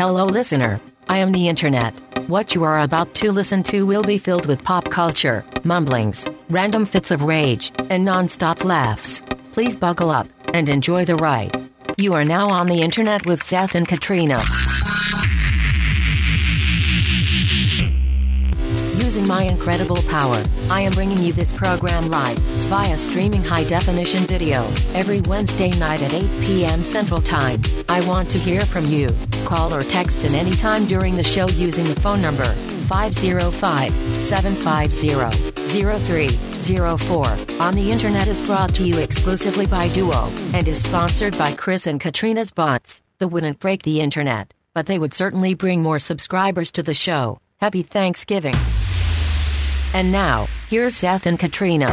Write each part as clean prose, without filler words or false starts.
Hello, listener. I am the Internet. What you are about to listen to will be filled with pop culture, mumblings, random fits of rage, and non-stop laughs. Please buckle up and enjoy the ride. You are now on the Internet with Seth and Katrina. Using my incredible power, I am bringing you this program live, via streaming high-definition video, every Wednesday night at 8 p.m. Central Time. I want to hear from you. Call or text in any time during the show using the phone number 505-750-0304. On the Internet is brought to you exclusively by Duo, and is sponsored by Chris and Katrina's bots. That wouldn't break the Internet, but they would certainly bring more subscribers to the show. Happy Thanksgiving. And now, here's Seth and Katrina.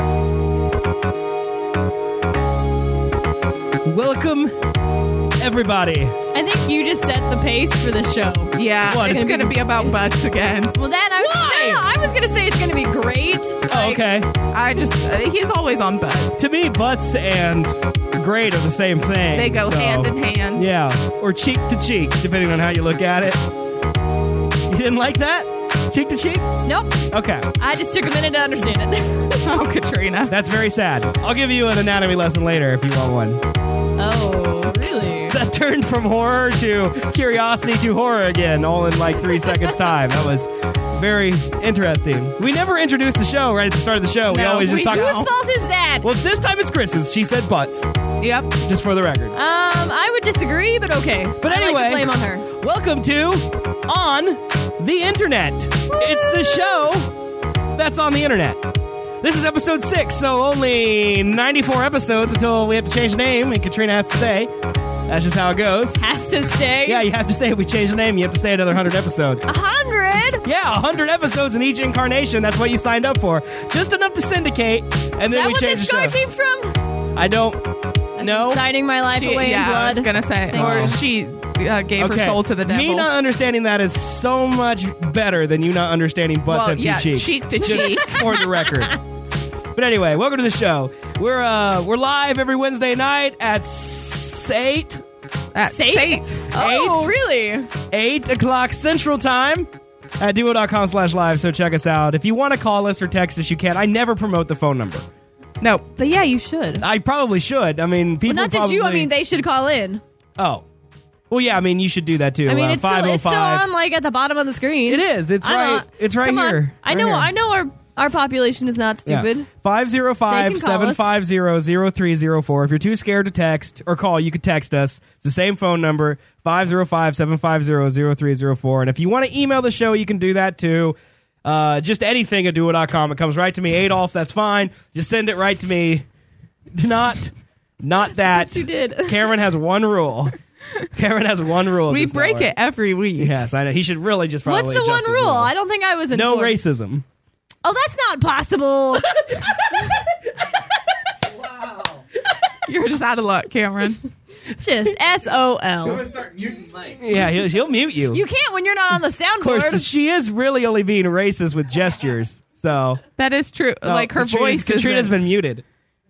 Welcome, everybody. I think you just set the pace for the show. Yeah, What, it's going to be about butts again. Well, then I was going to say it's going to be great. Oh, okay. He's always on butts. To me, butts and great are the same thing. They go hand in hand. Yeah, or cheek to cheek, depending on how you look at it. You didn't like that? Cheek to cheek? Nope. Okay. I just took a minute to understand it. Oh, Katrina. That's very sad. I'll give you an anatomy lesson later if you want one. Oh, really? That turned from horror to curiosity to horror again, all in like 3 seconds time. That was very interesting. We never introduced the show right at the start of the show. We No, always just we talk don't. Whose fault is that? Well, this time it's Chris's. She said butts, Yep. just for the record. I would disagree, but okay. But I anyway, like to blame on her. Welcome to On the Internet. It's the show that's on the Internet. This is episode 6, so only 94 episodes until we have to change the name, and Katrina has to stay. That's just how it goes. Has to stay. Yeah, you have to stay. If we change the name, you have to stay another 100 episodes. 100? Yeah, 100 episodes in each incarnation. That's what you signed up for. Just enough to syndicate, and then we Is that change what the this show. card came from? I don't know. Signing my life away in I blood. was going to say. Thank Or you. she gave her soul to the devil. Me not understanding that is so much better than you not understanding butts Well, have two yeah, cheeks. cheek to Just cheek. for the record. But anyway, welcome to the show. We're live every Wednesday night at 8 At Sate? Oh, really? 8 o'clock Central Time at duo.com/live. So check us out. If you want to call us or text us, you can. I never promote the phone number. Nope. But yeah, you should. I probably should. I mean, people Well, not just you. I probably- mean, they should call in. Oh. Well, yeah, I mean, you should do that too. I mean, it's still 505. on, like, at the bottom of the screen. It is. It's I right. know. It's right Come on. here. I know our population is not stupid. Yeah. 505-750-0304. If you're too scared to text or call, you could text us. It's the same phone number, 505-750-0304. And if you want to email the show, you can do that too. Just anything at duo.com. It comes right to me. Adolf, that's fine. Just send it right to me. Not that. That's what you did. Cameron has one rule. Cameron has one rule. We break it every week. Yes, I know. He should really just probably What's the one adjust his rule? I don't think I was No informed. racism. Oh, that's not possible. You're just out of luck, Cameron. Just SOL. Start muting mics. Yeah, he'll mute you. You can't when you're not on the Of course, soundboard. she is really only being racist with gestures. So, That is true. Like her voice. Katrina's isn't- been muted.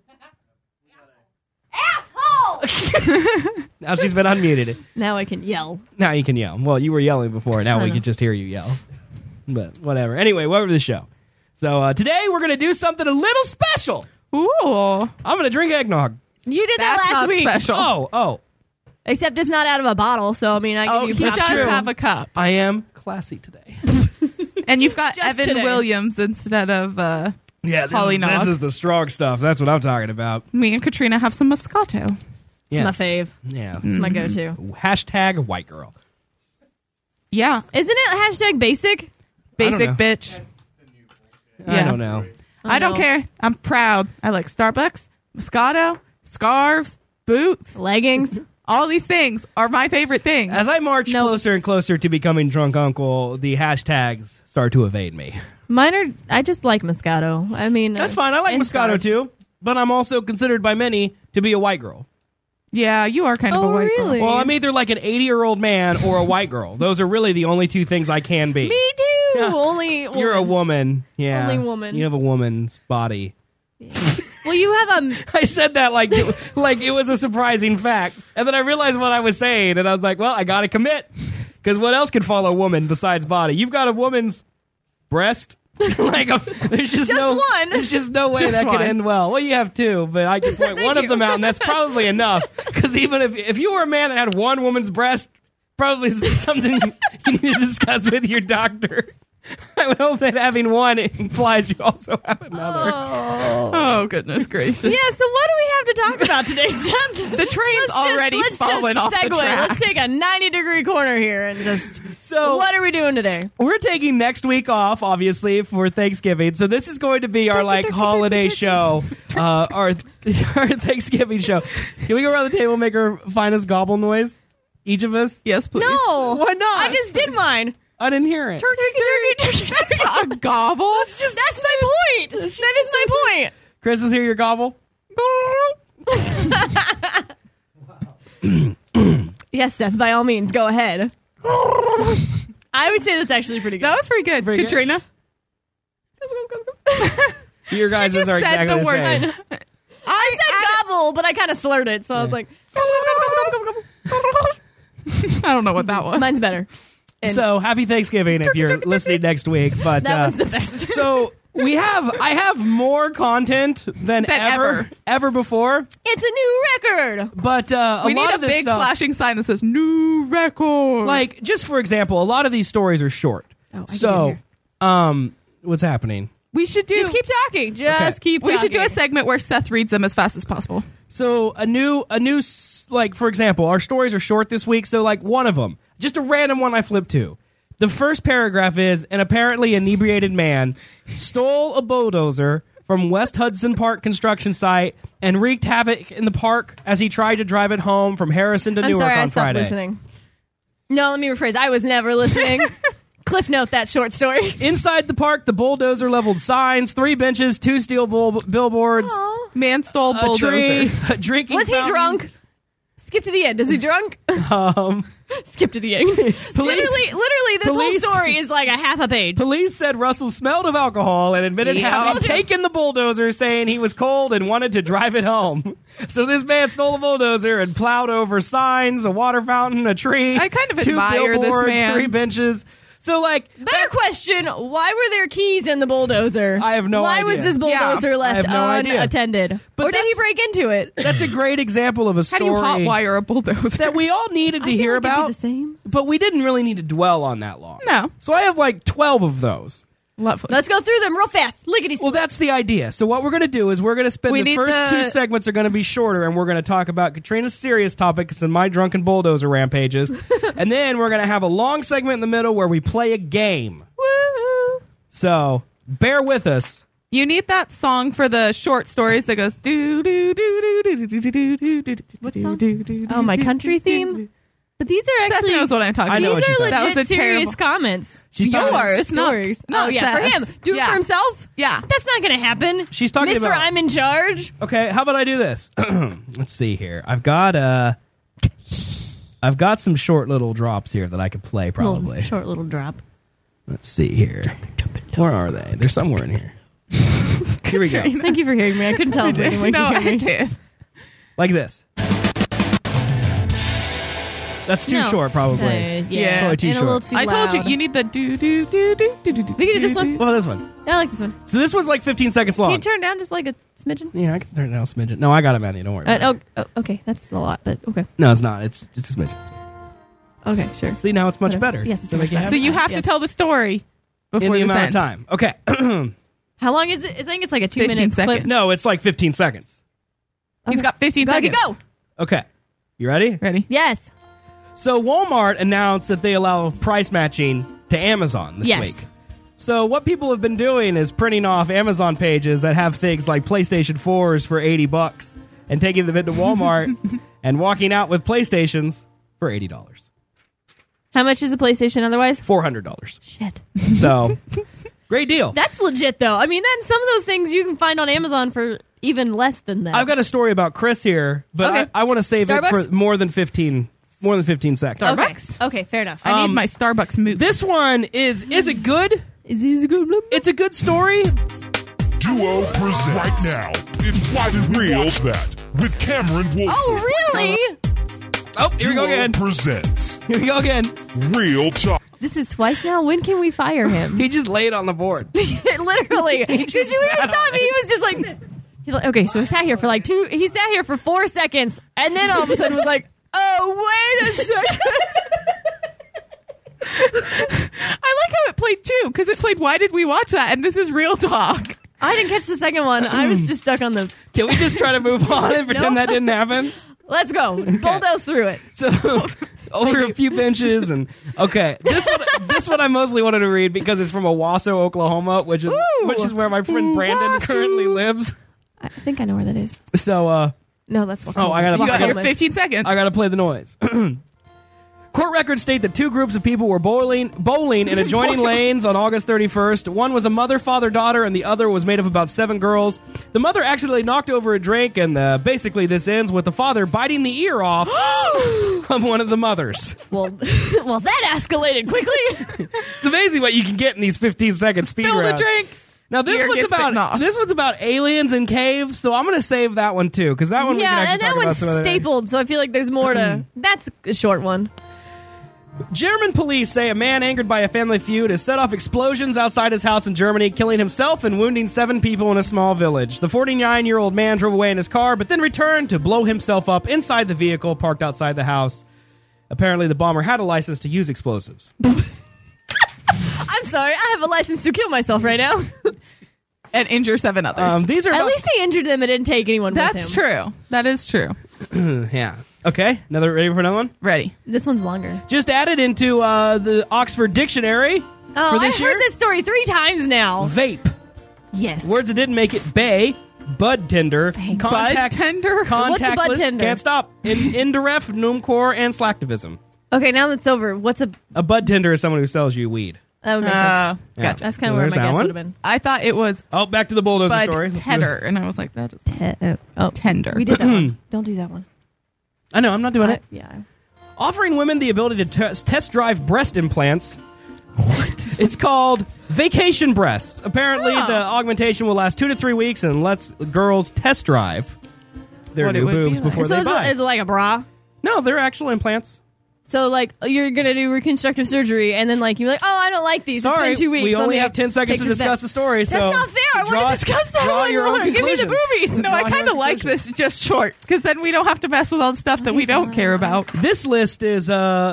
Asshole! Now she's been unmuted. Now I can yell. Now you can yell. Well, you were yelling before. Now we can just hear you yell. But whatever. Anyway, welcome to the show. So today we're going to do something a little special. Ooh. I'm going to drink eggnog. You did that That's last not week. special. Oh. Except it's not out of a bottle, so I mean, I Oh, give he you does props. true. have a cup. I am classy today. And you've got Just Evan today. Williams instead of Yeah, Holly Nog. this is the strong stuff. That's what I'm talking about. me and Katrina have some Moscato. It's my fave. Yeah. It's my go-to. Hashtag white girl. Yeah. Isn't it hashtag basic? Basic know. bitch. I Yeah. don't know. I don't know. care. I'm proud. I like Starbucks, Moscato, scarves, boots. Leggings. All these things are my favorite things. As I march Nope. closer and closer to becoming drunk uncle, the hashtags start to evade me. Mine are, I just like Moscato. I mean, That's fine. I like and Moscato scarves. too, but I'm also considered by many to be a white girl. Yeah, you are kind of Oh, a white really? girl. Well, I'm either like an 80-year-old man or a white girl. Those are really the only two things I can be. Me too. Yeah. Only You're a woman. Yeah. Only woman. You have a woman's body. Well, you have a. I said that like it was a surprising fact. And then I realized what I was saying, and I was like, well, I got to commit. Because what else could follow woman besides body? You've got a woman's breast. There's just no one. There's just no way Just that one. could end well. Well, you have two, but I can point one of them out, and that's probably enough. Because even if you were a man that had one woman's breast, probably something you need to discuss with your doctor. I would hope that having one implies you also have another. Oh, goodness gracious. Yeah, so what do we have to talk about today, Tim? The train's already fallen off the segue. tracks. Let's take a 90-degree corner here and just... So what are we doing today? we're taking next week off, obviously, for Thanksgiving. So this is going to be our holiday show, our Thanksgiving show. Can we go around the table and make her find us gobble noise? Each of us? Yes, please. No. Why not? I just did mine. I didn't hear it. Turkey. That's not a gobble. That's my point. That is my point. Chris is here, your gobble. Yes, Seth, by all means, go ahead. I would say that's actually pretty good. That was pretty good. Pretty good? Katrina? Your guys just are said exactly the the word. same. I said gobble, but I kind of slurred it, so I was like... I don't know what that was. Mine's better. And So happy Thanksgiving if you're listening next week. But that was the best. so I have more content than ever before. It's a new record. But We lot need a of this big stuff, flashing sign that says new record. like just for example, a lot of these stories are short. Oh, I So, can what's happening? we should do. Just keep talking. Just keep talking. we should do a segment where Seth reads them as fast as possible. So a new like for example, our stories are short this week. So like one of them, just a random one I flipped to. The first paragraph is an apparently inebriated man stole a bulldozer from West Hudson Park construction site and wreaked havoc in the park as he tried to drive it home from Harrison to I'm Newark sorry, I on stopped Friday. listening. No, let me rephrase. I was never listening. Cliff note that short story. Inside the park, the bulldozer leveled signs, 3 benches, 2 steel billboards, Aw. Man stole a bulldozer. tree, a drinking Was he fountain. drunk? Skip to the end. Is he drunk? Skip to the end. Literally, this Police- whole story is like a half a page. Police said Russell smelled of alcohol and admitted having Told you. taken the bulldozer, saying he was cold and wanted to drive it home. So this man stole a bulldozer and plowed over signs, a water fountain, a tree. I kind of 2 admire this billboards, man. 3 benches. So like, Better question, why were there keys in the bulldozer? I have no Why idea. was this bulldozer I left have no idea. unattended? But Or did he that's- break into it? that's a great example of a How story do you hotwire a bulldozer? that we all needed to I feel hear like it'd be about, the same. but we didn't really need to dwell on that long. No. So I have like 12 of those. Lovely. Let's go through them real fast. Lickety Well, that's the idea. So what we're going to do is we're going to spend We the need first the- 2 segments are going to be shorter, and we're going to talk about Katrina's serious topics and my drunken bulldozer rampages. And then we're going to have a long segment in the middle where we play a game. Woo. So bear with us. You need that song for the short stories that goes do do do do do do do do do. What song? Oh, my country theme? But these are Seth actually... knows what I'm talking I know about. what These she's are talking legit That was a serious terrible- comments. She's talking about- Yours, not Stories. not Oh, yeah, for Seth. him. Do it for himself? Yeah. That's not going to happen. She's talking Mr. about- I'm in charge. Okay, how about I do this? Let's see here. I've got some short little drops here that I could play probably. Little, short little drop. Let's see here. Where are they? They're somewhere in here. Here we go. Thank you for hearing me. I couldn't tell if anyone No, could I hear me. did. Like this. That's too No. short, probably. Yeah. Probably too and a little short. too I told you loud. you need the do do do do do do. We can do this one. Well, this one. I like this one. So this was like 15 seconds Can you long. turn it down just like a smidgen? Yeah, I can turn it down a smidgen. No, I got it, Manny. Don't worry. about it. Okay. That's a lot, but okay. No, it's not. It's a smidgen. Okay, sure. See, now it's much Whatever. better. Yes, it's To make much you better. happy. So you have to Yes. tell the story before in the this amount ends. of time. Okay. How long is it? I think it's like a 15 2-minute clip. seconds. No, it's like 15 seconds. He's got 15 Go, seconds. go. Okay. You ready? Ready? Yes. So Walmart announced that they allow price matching to Amazon this Yes. week. So what people have been doing is printing off Amazon pages that have things like PlayStation 4s for $80 and taking them into Walmart and walking out with PlayStations for $80. How much is a PlayStation otherwise? $400. Shit. So, great deal. That's legit, though. I mean, then some of those things you can find on Amazon for even less than that. I've got a story about Chris here, but Okay. I want to save it Starbucks? for more than 15 seconds. Okay. Starbucks? Okay, fair enough. I need my Starbucks move. This one is it good? Is this a good one? It's a good story. Duo presents right now. It's White and Real That with Cameron Wolford. Oh, really? Oh, here we go again. Presents Here we go again. Real Talk. This is twice now. When can we fire him? He just laid on the board. Literally. Did you just even sat saw on me? He was just like this. He's like, okay, so he sat here for like he sat here for 4 seconds, and then all of a sudden was like, oh, wait a second. I like how it played too, because it played Why Did We Watch That? And this is Real Talk. I didn't catch the second one. I was just stuck on the... Can we just try to move on and pretend that didn't happen? Let's go. Bulldoze through it. So over a few benches and okay, this one I mostly wanted to read because it's from Owasso, Oklahoma, which is where my friend Brandon currently lives. I think I know where that is. So No, that's what. I gotta- You got your Oklahoma. 15 seconds. I gotta play the noise. Court records state that 2 groups of people were bowling in adjoining lanes on August 31st. One was a mother, father, daughter, and the other was made of about 7 girls. The mother accidentally knocked over a drink, and basically this ends with the father biting the ear off of one of the mothers. Well, that escalated quickly. It's amazing what you can get in these 15-second speed Fill the rounds. drink. Now Ear gets bitten off. this one's about aliens and caves, so I'm going to save that one too because that one we can Yeah, actually and that talk about one's some other day. stapled, so I feel like there's more to... That's a short one. German police say a man angered by a family feud has set off explosions outside his house in Germany, killing himself and wounding 7 people in a small village. The 49-year-old man drove away in his car, but then returned to blow himself up inside the vehicle parked outside the house. Apparently, the bomber had a license to use explosives. I'm sorry. I have a license to kill myself right now. And injure 7 others. These are At about- least he injured them and didn't take anyone with him. That's true. That is true. yeah. Okay, ready for another one? Ready. This one's longer. Just added into the Oxford Dictionary Oh, for this I've year. heard this story 3 times now. Vape. Yes. Words that didn't make it: bay, bud tender, Bud tender? What's a bud contactless, tender? can't stop, indiref, numcore, and slacktivism. Okay, now that's over. What's a... A bud tender is someone who sells you weed. That would make sense. Yeah. Gotcha. That's kind So of where there's my that guess one. would have been. I thought it was Oh, back to the bulldozer Bud story. Let's do it. tedder, and I was like, that is Tender. We did that one. Don't do that one. I know, I'm not doing it. Yeah. Offering women the ability to test drive breast implants. What? It's called Vacation Breasts. Apparently, Oh. the augmentation will last 2 to 3 weeks and lets girls test drive their What it new would be boobs like. before So they is buy. it like a bra? No, they're actual implants. So, like, you're going to do reconstructive surgery, and then, like, you're like, oh, I don't like these. Sorry, it's been 2 weeks. we Let only me have 10 seconds take to this discuss back. the story. That's so not fair. I want draw- to discuss that draw one your own more. Give me the conclusions. boobies. No, I Draw your kind of own like conclusions. this just short, because then we don't have to mess with all the stuff that we don't care about. This list is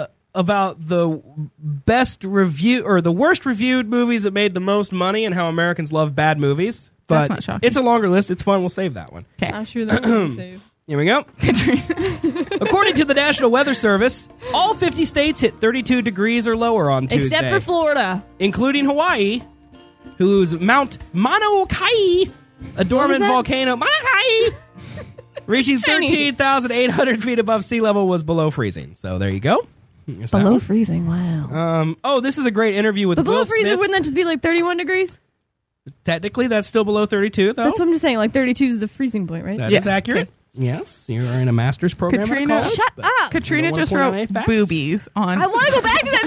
about the best review or the worst reviewed movies that made the most money and how Americans love bad movies. But That's not shocking. it's a longer list. It's fun. We'll save that one. Okay. I'm sure that will be saved. Here we go. According to the National Weather Service, all 50 states hit 32 degrees or lower on Tuesday, Except for Florida. including Hawaii, whose Mount Mauna Kea, a dormant that? volcano, Mauna Kea, reaching Chinese. 13,800 feet above sea level, was below freezing. So there you go. Here's that Below one. freezing, wow. This is a great interview with But below Will freezing, Smith. wouldn't that just be like 31 degrees? Technically, that's still below 32, though. That's what I'm just saying. Like 32 is the freezing point, right? That is Yes. accurate. Yes, you're in a master's program. at Katrina, college, Shut but- up. Katrina You don't just wanna wrote point out any facts? boobies on. I want to go back to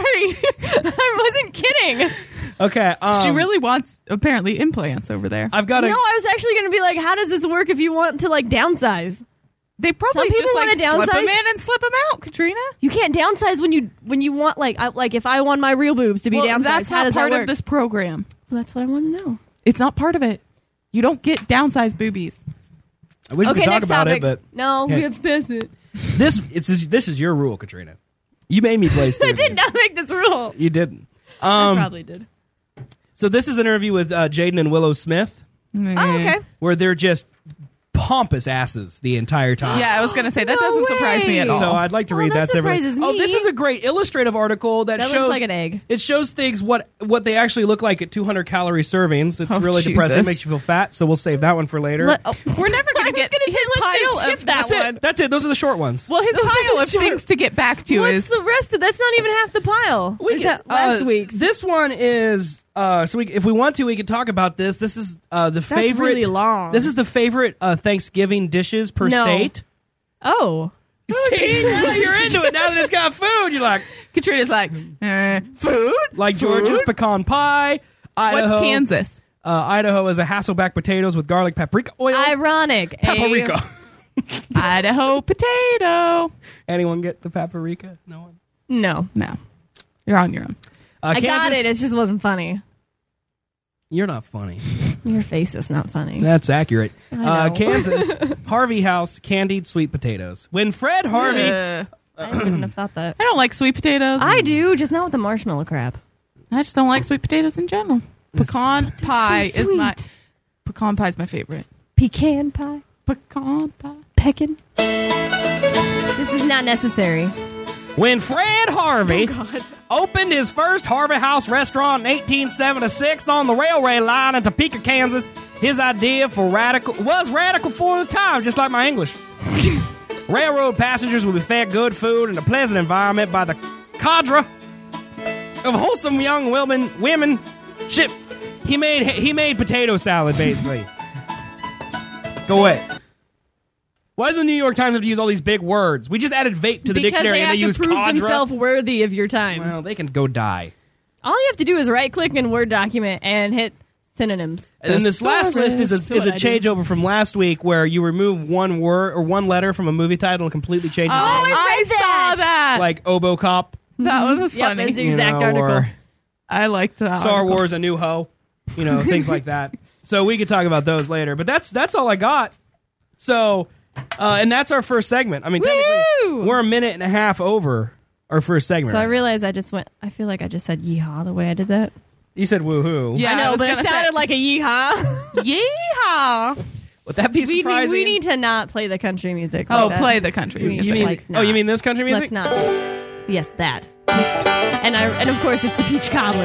that story. I wasn't kidding. Okay. She really wants, apparently, implants over there. I've got No, a. I was actually going to be like, how does this work if you want to like downsize? They probably Some people just like wanna slip them downsize. in and slip them out, Katrina. You can't downsize when you want like if I want my real boobs to be Well, downsized. that's how not does part that work? of this program. Well, that's what I want to know. It's not part of it. You don't get downsized boobies. I wish we Okay, could talk next about topic. it, but No, Okay. we have to pass it. this is your rule, Katrina. You made me place. I did not make this rule. You didn't. I probably did. So this is an interview with Jaden and Willow Smith, Oh, okay. where they're just pompous asses the entire time. Yeah, I was going to say, that No doesn't surprise me at way. all. So I'd like to Oh, read that that. separate- surprises Oh, me. this is a great illustrative article that That shows looks like an egg. It shows things what they actually look like at 200 calorie servings. It's Oh, really Jesus. depressing. It makes you feel fat. So we'll save that one for later. We're never going to get his pile of... that one. That's it. Those are the short ones. Well, his pile of short. things to get back to What's is... the rest of that's not even half the pile. We Is can- that last week's? This one is if we want to, we can talk about this. This is the favorite. really long. This is the favorite Thanksgiving dishes per No. state. Oh. See, you're into it now that it's got food. You're like Katrina's like, food? like Georgia's pecan pie. Idaho, What's Kansas? Idaho is a Hasselback potatoes with garlic paprika oil. Ironic. Paprika. Idaho potato. Anyone get the paprika? No one? No. No. You're on your own. I got Kansas- it. It just wasn't funny. You're not funny. Your face is not funny. That's accurate. I know. Kansas, Harvey House, candied sweet potatoes. When Fred Harvey... I wouldn't have thought that. I don't like sweet potatoes. I do, just not with the marshmallow crap. I just don't like sweet potatoes in general. Pecan pie so is my sweet. pecan pie is my favorite. Pecan pie. Pecan pie. Peckin. This is not necessary. When Fred Harvey God. opened his first Harvey House restaurant in 1876 on the railway line in Topeka, Kansas, his idea for was radical for the time, just like my English. Railroad passengers would be fed good food in a pleasant environment by the cadre of wholesome young women. Shit, he made potato salad basically. Go away. Why does the New York Times have to use all these big words? We just added vape to the Because dictionary they and have they to use prove cadre. themselves worthy of your time. Well, they can go die. All you have to do is right-click in Word document and hit synonyms. And then this last list is a what I do. changeover from last week where you remove one word or one letter from a movie title and completely change it. I saw that. Like Obocop, That one was Yep, funny. that's the exact article. or I liked that. Star article. Wars: A New Ho, things like that. So we could talk about those later. But that's all I got. So, and that's our first segment. I mean, technically, Woo! we're a minute and a half over our first segment. So I right now. realized I feel like I just said yeehaw the way I did that. You said woohoo. Yeah, I I know, was but it gonna sounded say- like a yeehaw. Yeehaw! Would that be we surprising? need to not play the country music. Oh, like that. play the country We need music. to, like, you not. mean this country music? Let's not. Yes, that. And of course it's the peach cobbler.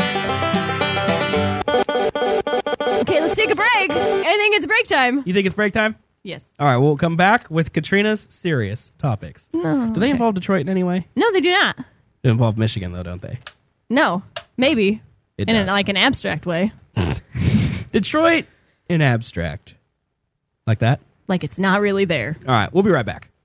Okay, let's take a break. I think it's break time. You think it's break time? Yes. All right, we'll come back with Katrina's serious topics. No. Do they involve Detroit in any way? No, they do not. They involve Michigan, though, don't they? No. Maybe. It In does. an abstract way. Detroit in abstract. Like that? Like it's not really there. All right, we'll be right back.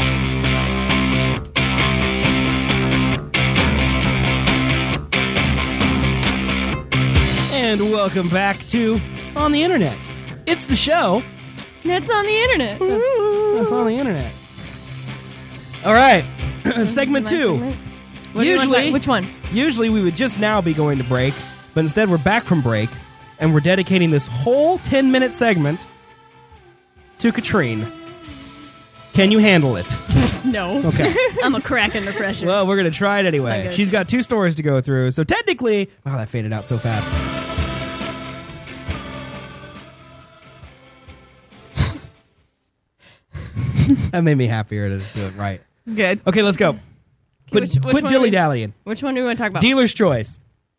And welcome back to On the Internet. It's the show That's on the internet. that's on the internet. All right, segment My 2. segment. What do you want to talk- which one? Usually we would just now be going to break, but instead we're back from break, and we're dedicating this whole 10-minute segment to Katrine. Can you handle it? No. Okay. I'm a crack under pressure. Well, we're going to try it anyway. go-to. She's got 2 stories to go through, so technically... Wow, that faded out so fast. That made me happier to do it right. Good. Okay, let's go. Which Quit one dilly-dallying. Which one do we want to talk about? Dealer's choice.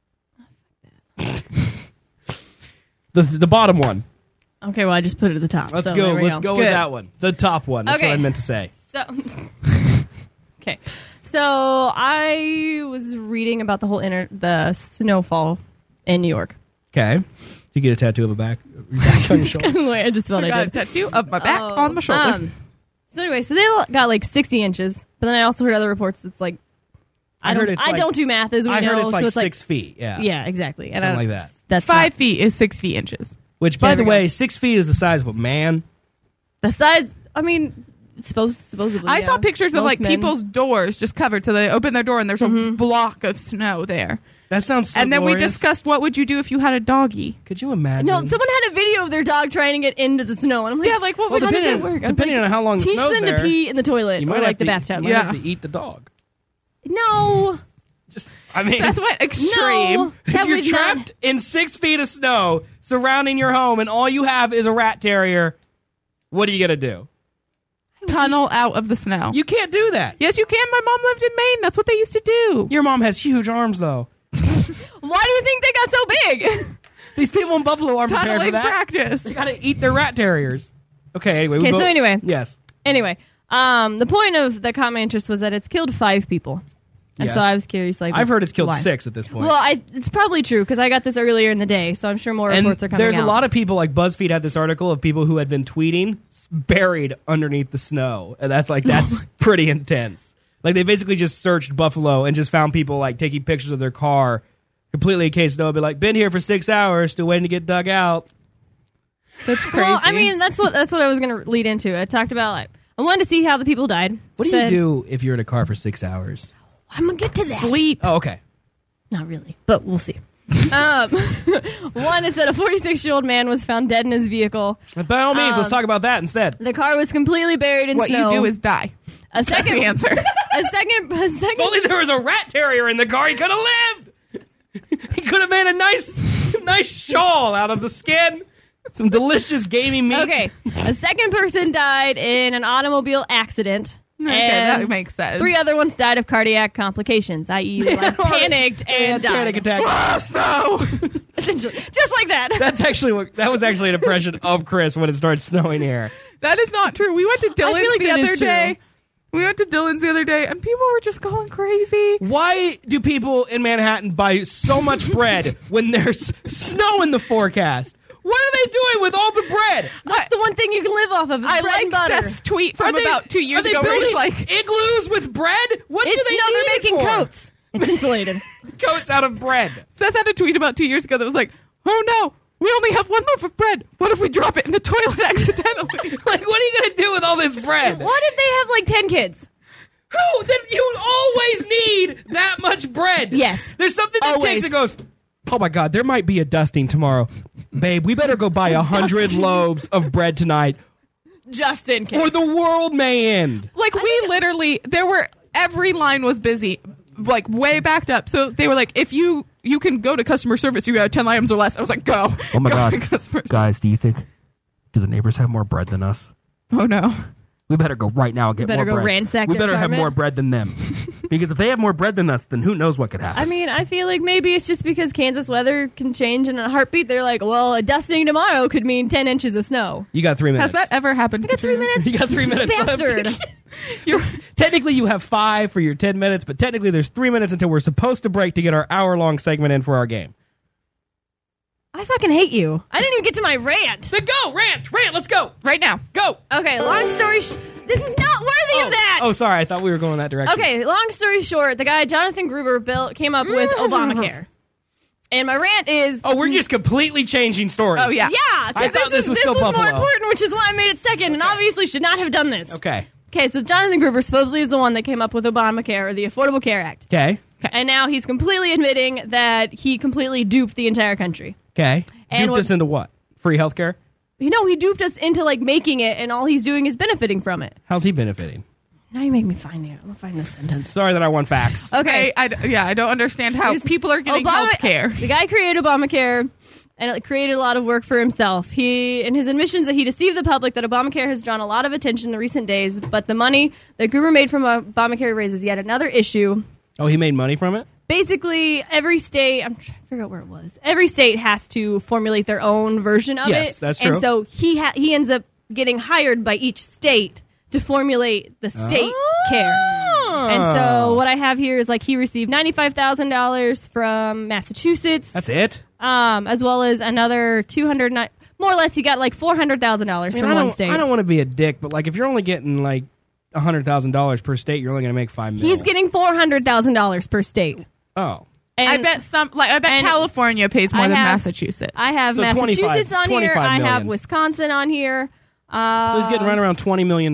The bottom one. Okay, well, I just put it at the top. Let's so go. there we Let's go with Good. that one. The top one. That's Okay. what I meant to say. So, okay. So I was reading about the whole the snowfall in New York. Okay. You get a tattoo of a back on your shoulder. I just felt I I got a did. tattoo of my back Oh, on my shoulder. So anyway, so they got like 60 inches, but then I also heard other reports that's like I heard don't it's I like- don't do math as we I know, heard it's like so 6 feet. Yeah. yeah, exactly. And Something I like don't- that. That's 5 not- feet is 60 inches. Which, by There the we go. way, 6 feet is the size of a man. the size. I mean, supposedly. I saw yeah. pictures of Most like men. people's doors just covered, so they open their door and there's a block of snow there. That sounds so and then we glorious. discussed what would you do if you had a doggy. Could you imagine? No, someone had a video of their dog trying to get into the snow, and I'm like, Yeah, like, what well, would how does depending, that work? I was depending like, on how long the teach snow's them there, to pee in the toilet you or might like have the to bathtub. You might Yeah. have to eat the dog. No, Just, I mean, That's what extreme. no, if that you're would not- trapped in 6 feet of snow surrounding your home and all you have is a rat terrier, what are you going to do? Tunnel out of the snow. You can't do that. Yes, you can. My mom lived in Maine. That's what they used to do. Your mom has huge arms, though. Why do you think they got so big? These people in Buffalo aren't prepared for Tunneling that. practice. They got to eat their rat terriers. Okay, anyway. Okay, so anyway. Yes. Anyway, the point of the common interest was that it's killed 5 people, and Yes. so I was curious. Like, I've heard it's killed why? 6 at this point. Well, it's probably true because I got this earlier in the day, so I'm sure more and reports are coming there's out. a lot of people, like BuzzFeed had this article of people who had been tweeting buried underneath the snow. And that's pretty intense. Like they basically just searched Buffalo and just found people like taking pictures of their car completely encased snow. Be like, been here for 6 hours, still waiting to get dug out. That's crazy. Well, I mean, that's what I was going to lead into. I talked about, like, I wanted to see how the people died. What do you do if you're in a car for 6 hours? I'm going to get to that. sleep. Oh, okay. Not really, but we'll see. One is that a 46-year-old man was found dead in his vehicle. By all means, let's talk about that instead. The car was completely buried in What snow. you do is die. a That's the second answer. A second. If only there was a rat terrier in the car, he could have lived. He could have made a nice shawl out of the skin. Some delicious gamey meat. Okay, a second person died in an automobile accident. Okay, and that makes sense. 3 other ones died of cardiac complications, i.e., like, panicked and died. Panic attack. Essentially, just like that. That was actually an impression of Chris when it started snowing here. That is not true. We went to feel Dylan's like the that other is true. day. We went to Dylan's the other day, and people were just going crazy. Why do people in Manhattan buy so much bread when there's snow in the forecast? What are they doing with all the bread? That's the one thing you can live off of is I bread like and butter. Seth's tweet from about 2 years ago where he's building like, igloos with bread? What do they need they're it making for? coats. It's insulated. Coats out of bread. Seth had a tweet about 2 years ago that was like, oh no, we only have 1 loaf of bread. What if we drop it in the toilet accidentally? Like, what are you going to do with all this bread? What if they have like 10 kids? Who? Then you always need that much bread. Yes. There's something that Always. takes and goes, oh my God, there might be a dusting tomorrow. Babe, we better go buy 100 loaves of bread tonight Just in case. or the world may end. Like, we literally, every line was busy, like, way backed up. So they were like, if you can go to customer service, you got 10 items or less. I was like, go. Oh my Go God. to customer service. Guys, do the neighbors have more bread than us? Oh no. We better go right now and get Better more go bread. ransack We their better have apartment. more bread than them. Because if they have more bread than us, then who knows what could happen. I mean, I feel like maybe it's just because Kansas weather can change in a heartbeat. They're like, well, a dusting tomorrow could mean 10 inches of snow. You got 3 minutes. Has that ever happened? I got 3 minutes. You got 3 minutes Bastard. left. Technically, you have 5 for your 10 minutes, but technically there's 3 minutes until we're supposed to break to get our hour-long segment in for our game. I fucking hate you. I didn't even get to my rant. Then go! Rant! Let's go! Right now. Go! Okay, long story this is not worthy of that. Oh, sorry. I thought we were going that direction. Okay, long story short, the guy Jonathan Gruber came up with Obamacare. And my rant is Oh, we're just completely changing stories. Oh, yeah. yeah, I because thought this was still more Buffalo. important, which is why I made it second, and obviously should not have done this. Okay. Okay, so Jonathan Gruber supposedly is the one that came up with Obamacare, or the Affordable Care Act. Okay. And now he's completely admitting that he completely duped the entire country. Okay. And Duped what- us into what? Free healthcare? You know, he duped us into, like, making it, and all he's doing is benefiting from it. How's he benefiting? Now you make me find it. I'm going to find the sentence. Sorry that I want facts. Okay. I don't understand how There's- people are getting health care. The guy created Obamacare, and it created a lot of work for himself. In his admissions that he deceived the public that Obamacare has drawn a lot of attention in the recent days, but the money that Gruber made from Obamacare raises yet another issue. Oh, he made money from it? Basically, every state, I'm trying to figure out where it was, every state has to formulate their own version of it. Yes, that's true. And so he ends up getting hired by each state to formulate the state care. And so what I have here is, like, he received $95,000 from Massachusetts. That's it? As well as another more or less, he got like $400,000 from one state. I don't want to be a dick, but like if you're only getting like $100,000 per state, you're only going to make $5 million. He's getting $400,000 per state. Oh. And I bet California pays more than Massachusetts. I have So Massachusetts on here. 25 I have million. Wisconsin on here. So he's getting right around $20 million.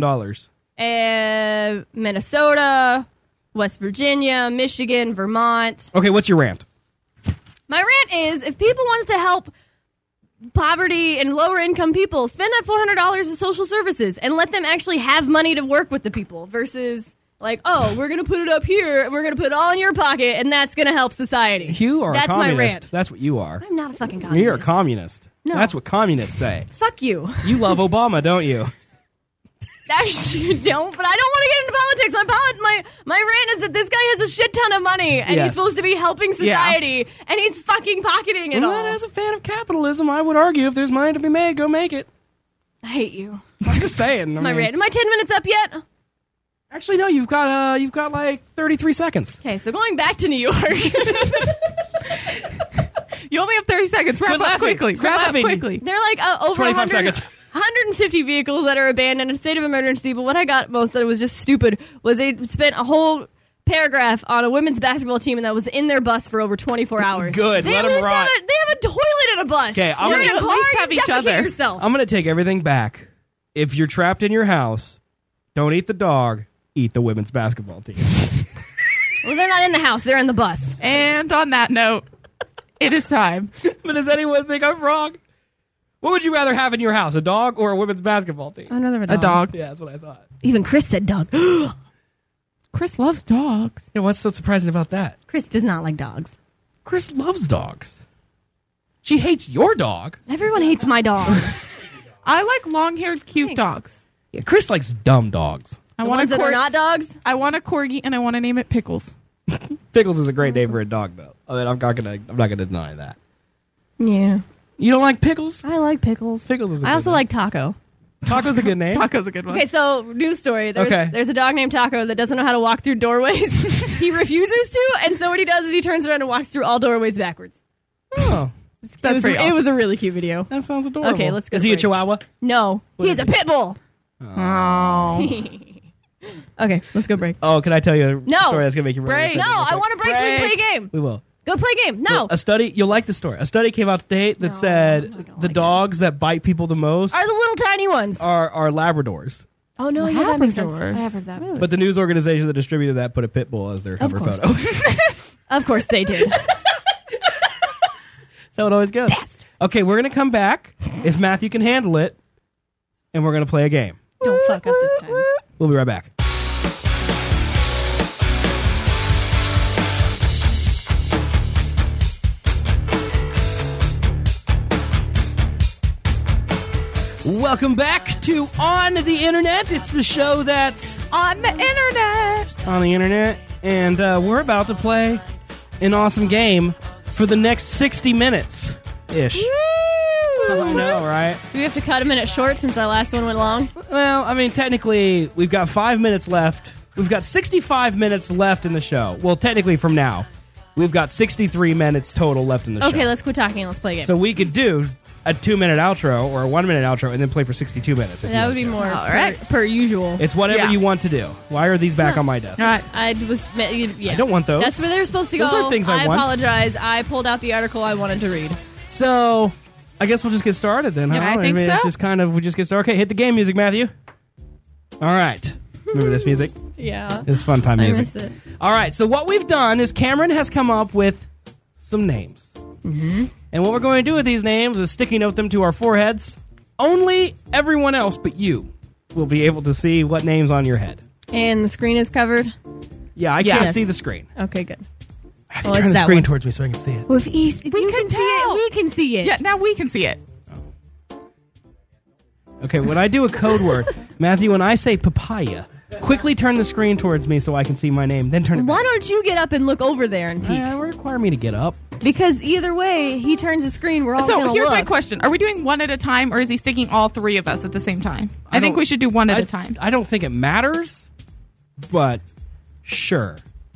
Minnesota, West Virginia, Michigan, Vermont. Okay, what's your rant? My rant is, if people want to help poverty and lower income people, spend that $400 to social services and let them actually have money to work with the people versus like, oh, we're going to put it up here and we're going to put it all in your pocket and that's going to help society. You are That's a communist. my rant. That's what you are. I'm not a fucking communist. You're a communist. No. That's what communists say. Fuck you. You love Obama, don't you? Actually, don't, but I don't want to get into politics. My rant is that this guy has a shit ton of money and Yes. he's supposed to be helping society and he's fucking pocketing it all. Well, as a fan of capitalism, I would argue if there's money to be made, go make it. I hate you. I'm just saying. My rant. Am I 10 minutes up yet? Actually, no. You've got like 33 seconds. Okay, so going back to New York. You only have 30 seconds. Wrap Quit up laughing. quickly. Quit Wrap up laughing. quickly. They're like over 25 seconds. 150 vehicles that are abandoned in a state of emergency, but what I got most that was just stupid was they spent a whole paragraph on a women's basketball team that was in their bus for over 24 hours. Good, They let at them least rot. They have a toilet in a bus. Okay, I'm You're gonna- in a At car, least you have each defecate other. yourself. I'm going to take everything back. If you're trapped in your house, don't eat the dog, eat the women's basketball team. Well, they're not in the house. They're in the bus. And on that note, it is time. But does anyone think I'm wrong? What would you rather have in your house, a dog or a women's basketball team? I'd rather have A dog. Yeah, that's what I thought. Even Chris said dog. Chris loves dogs. Yeah, what's so surprising about that? Chris does not like dogs. Chris loves dogs. She hates your dog. Everyone hates my dog. I like long-haired, cute Thanks. dogs. Yeah, Chris likes dumb dogs. I The want ones a that are not dogs. I want a corgi, and I want to name it Pickles. Pickles is a great name for a dog, though. I mean, I'm not gonna deny that. Yeah, You don't like pickles? I like pickles. Pickles is a I good also name. like taco. Taco's a good name. Taco's a good one. Okay, so news story. Okay. There's a dog named Taco that doesn't know how to walk through doorways. He refuses to, and so what he does is he turns around and walks through all doorways backwards. Oh, That's pretty It was a really cute video. that sounds adorable. Okay, let's go Is he a break. Chihuahua? No, he's a pit bull. Oh. Okay, let's go break. Oh, can I tell you a No. story that's gonna make you really Break. upset No, real I quick? want to break so we can play Break. a game. We will. Go play a game. No, A study. You'll like the story. A study came out today that No, said I don't the like dogs that bite people the most are the little tiny ones. are Labradors. Oh no, yeah, that makes sense. Labradors. I have heard that. But the news organization that distributed that put a pit bull as their cover course. photo. Of course they did. So it always goes. Okay, we're gonna come back if Matthew can handle it, and we're gonna play a game. Don't fuck up this time. We'll be right back. Welcome back to On the Internet. It's the show that's On the internet. on the internet, and we're about to play an awesome game for the next 60 minutes ish. I know, right? Do we have to cut a minute short since our last one went long? Well, I mean, technically, we've got 5 minutes left. We've got 65 minutes left in the show. Well, technically, from now, we've got 63 minutes total left in the show. Okay, let's quit talking and let's play a game. So we could do a 2-minute outro or a 1-minute outro and then play for 62 minutes. if you that would want be to. more right. per usual. It's whatever Yeah. you want to do. Why are these back on my desk? All right. I was. Yeah. I don't want those. That's where they're supposed to Those go. are things I want. apologize. I pulled out the article I wanted to read. So, I guess we'll just get started then, huh? Yeah, I think mean, so. It's just kind of, we just get started. Okay, hit the game music, Matthew. All right. Remember this music? Yeah. It's fun time I music. missed it. All right, so what we've done is Cameron has come up with some names. Mm-hmm. And what we're going to do with these names is sticky note them to our foreheads. Only everyone else but you will be able to see what name's on your head. And the screen is covered. Yeah, I Yes. can't see the screen. Okay, good. I have Oh, to it's turn the that screen one. towards me so I can see it. Well, if you can see tell. it, we can see it. Yeah, now we can see it. Okay, when I do a code word, Matthew, when I say papaya, quickly turn the screen towards me so I can see my name, then turn it Why back. don't you get up and look over there and peek? Require me to get up. Because either way, he turns the screen. We're all So gonna here's look. my question: are we doing one at a time, or is he sticking all three of us at the same time? I think don't- we should do one at a time. I don't think it matters, but sure.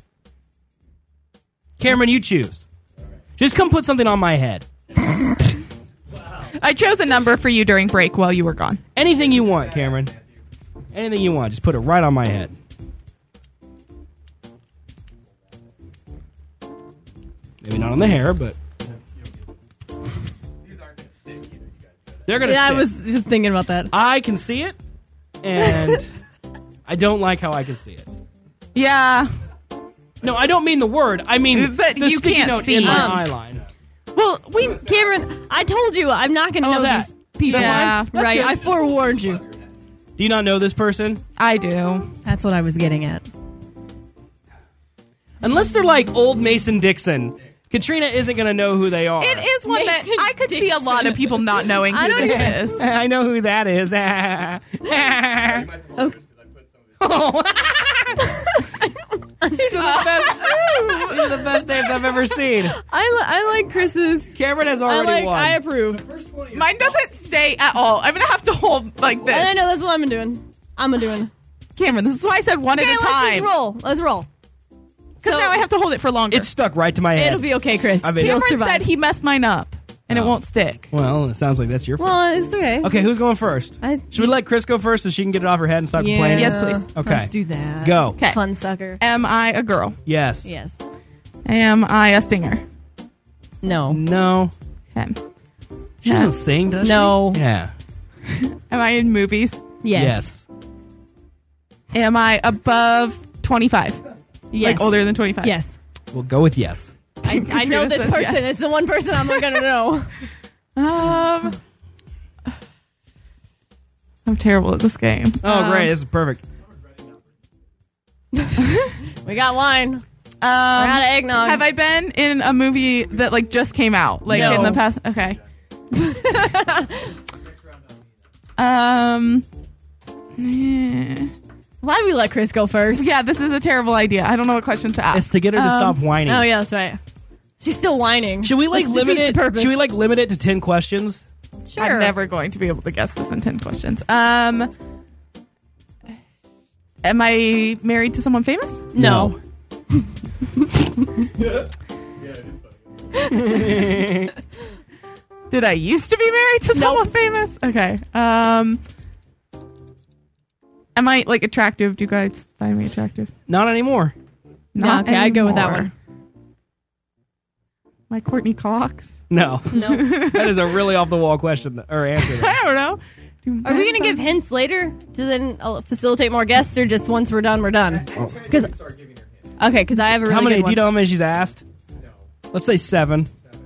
Cameron, you choose. Just come put something on my head. I chose a number for you during break while you were gone. Anything you want, Cameron. Anything you want. Just put it right on my head. Maybe not on the hair, but they're gonna Yeah, I stick. was just thinking about that. I can see it, and I don't like how I can see it. Yeah. No, I don't mean the word. I mean But the you sticky can't note see. in my eye line. Well, Cameron, I told you I'm not going to Oh, know that. these people. Yeah, that's right. good. I forewarned you. Do you not know this person? I do. That's what I was getting at. Unless they're like old Mason Dixon, Katrina isn't going to know who they are. It is one that Mason I could see a lot of people not knowing I who don't this is. I know who that is. These are the best. These are the best names I've ever seen. I like Chris's. Cameron has already won. I approve. Mine doesn't stay at all. I'm gonna have to hold like this. I know that's what I'm doing. I'm doing. Cameron, this is why I said one Okay, at a let's just time. roll. Let's roll. Because now I have to hold it for longer. It's stuck right to my head. It'll be okay, Chris. I mean- You'll Cameron survive. said he messed mine up, and it won't stick. Well, it sounds like that's your fault. Well, it's okay. Okay, who's going first? Should we let Chris go first so she can get it off her head and stop complaining? Yes, please. Okay. Let's do that. Go. Okay. Fun sucker. Am I a girl? Yes. Yes. Am I a singer? No. No. Okay. She doesn't sing, does No. she? Yeah. Am I in movies? Yes. Am I above 25? Yes. Like older than 25? Yes. We'll go with yes. I know this says person. yes. It's the one person I'm going to know. I'm terrible at this game. Oh, great. This is perfect. We got wine. We're out of eggnog. Have I been in a movie that like just came out? Like No. in the past? Okay. Why do we let Chris go first? Yeah, this is a terrible idea. I don't know what question to ask. It's to get her to stop whining. Oh, yeah, that's right. She's still whining. Should we Let's limit defeat it? the purpose. Should we limit it to 10 questions? Sure. I'm never going to be able to guess this in 10 questions. Am I married to someone famous? No. Did I used to be married to someone famous? Okay. Am I like attractive? Do you guys find me attractive? Not anymore. Not okay, I'd go with that anymore. one. My Courtney Cox? No. No. That is a really off the wall question or answer. there. I don't know. Are we going to give hints later to then facilitate more guests, or just once we're done, we're done? Because I have a really How many? good Do one. you know how many she's asked? No. Let's say 7.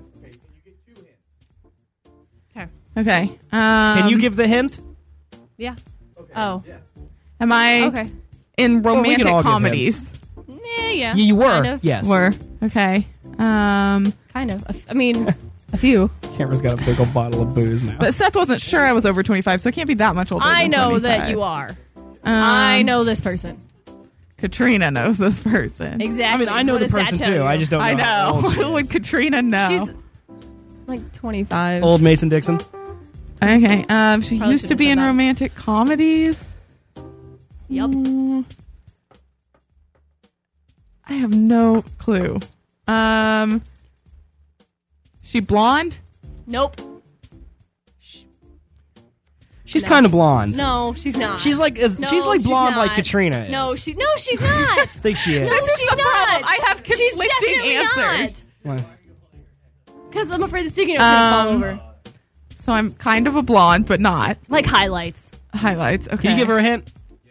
Okay. Can you give the hint? Yeah. Oh. Am I Okay. in Well, we can romantic all give comedies? Yeah. You were. Kind of. Yes. Were. Okay. Kind of. I mean, a few. Cameron's got a big old bottle of booze now. But Seth wasn't sure I was over 25, so I can't be that much older I than know 25. that you are. I know this person. Katrina knows this person. Exactly. I mean, I know What the does that person tell too. you? I just don't know. I how know. old she Who would is. Katrina know? She's like 25. Old Mason Dixon. Okay. She Probably used to be should've in said that. romantic comedies. Yep. I have no clue. She blonde? Nope. She's kind of blonde. No, she's not. She's like No, she's like she's blonde like not. Katrina is. No, she's not. I think she is. No, This is she's the not. problem. I have She's conflicting definitely answers. Well, Because I'm afraid the sticky note's gonna fall over. So I'm kind of a blonde, but not. Like highlights. Highlights. Okay. Can you give her a hint?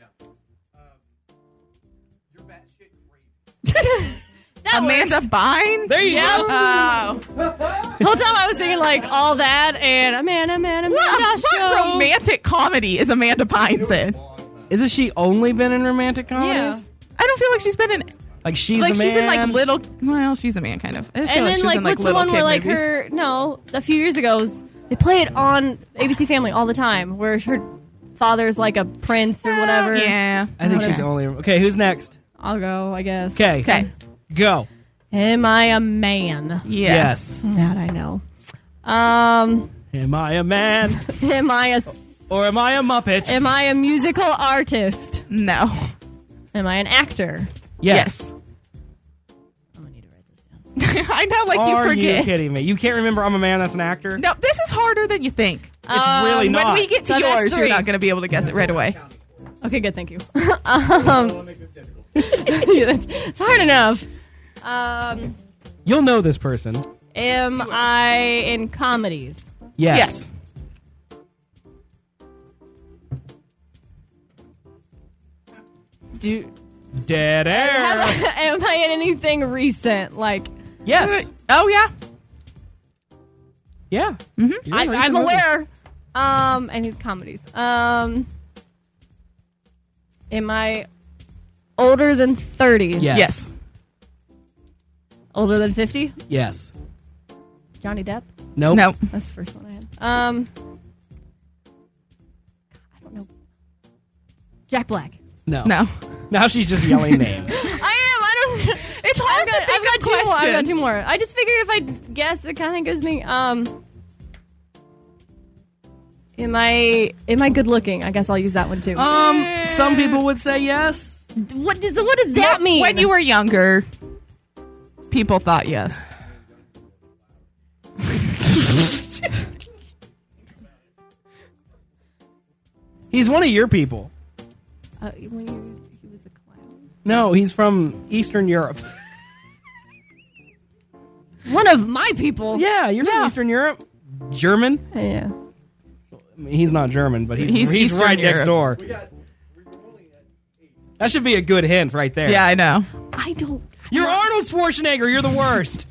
That Amanda works. Bynes? There you go. Oh. The whole time I was thinking like all that and Amanda What show. romantic comedy is Amanda Bynes in? Isn't she only been in romantic comedies? I don't feel like she's been in. Like she's Like a she's in like man? little. Well, she's a man, kind of. I just feel And then she was like in, like what's the little one kid where like movies. her a few years ago they play it on ABC Family all the time where her father's like a prince or whatever. Yeah. I think Okay. she's the only. Okay, who's next? I'll go, I guess. Okay. Okay. Go. Am I a man? Yes. That I know. Am Am I a man I or am I a Muppet? am I a musical artist? No. Am I an actor? Yes. Oh, I need to write this down. I know, like Are you forget. you kidding me? You can't remember I'm a man that's an actor? No, this is harder than you think. It's really not. When we get to So that's yours, you're 3. not going to be able to guess it right away. Okay, good, thank you. It's hard enough. You'll know this person. Am I in comedies? Yes. Dead air. Am I in anything recent? Like, Yes. Oh, yeah. Yeah. I'm aware. And his comedies. Am I older than 30? Yes. Older than 50? Yes. Johnny Depp? Nope. No. That's the first one I had. I don't know. Jack Black. No. No. Now she's just yelling names. I am. I don't. It's hard to I've think got of 2 more. I've got questions. 2 more. I just figure if I guess, it kind of gives me. Am I good looking? I guess I'll use that one too. Some people would say yes. What does that mean? When you were younger, people thought yes. He's one of your people. When he was a clown. No, he's from Eastern Europe. One of my people. Yeah, you're from Eastern Europe. German? Yeah. He's not German, but he's Eastern right next Europe. door. That should be a good hint right there. Yeah, I know. I don't. You're Arnold Schwarzenegger. You're the worst.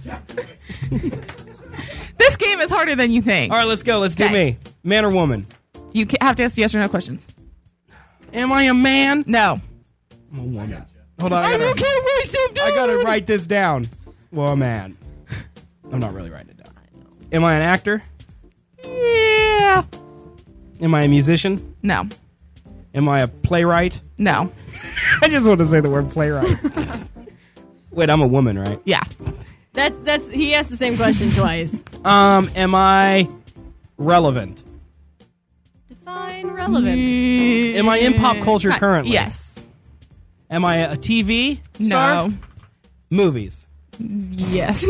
This game is harder than you think. All right, let's go. Let's do Okay. me. Man or woman? You have to ask yes or no questions. Am I a man? No. I'm a woman. Hold on. I can't write stuff down. I gotta write this down. Well, a man. I'm not really writing it down. Am I an actor? Yeah. Am I a musician? No. Am I a playwright? No. I just want to say the word playwright. Wait, I'm a woman, right? Yeah. That's. He asked the same question twice. Am I relevant? Define relevant. Am I in pop culture currently? Yes. Am I a TV star? No. Movies. Yes.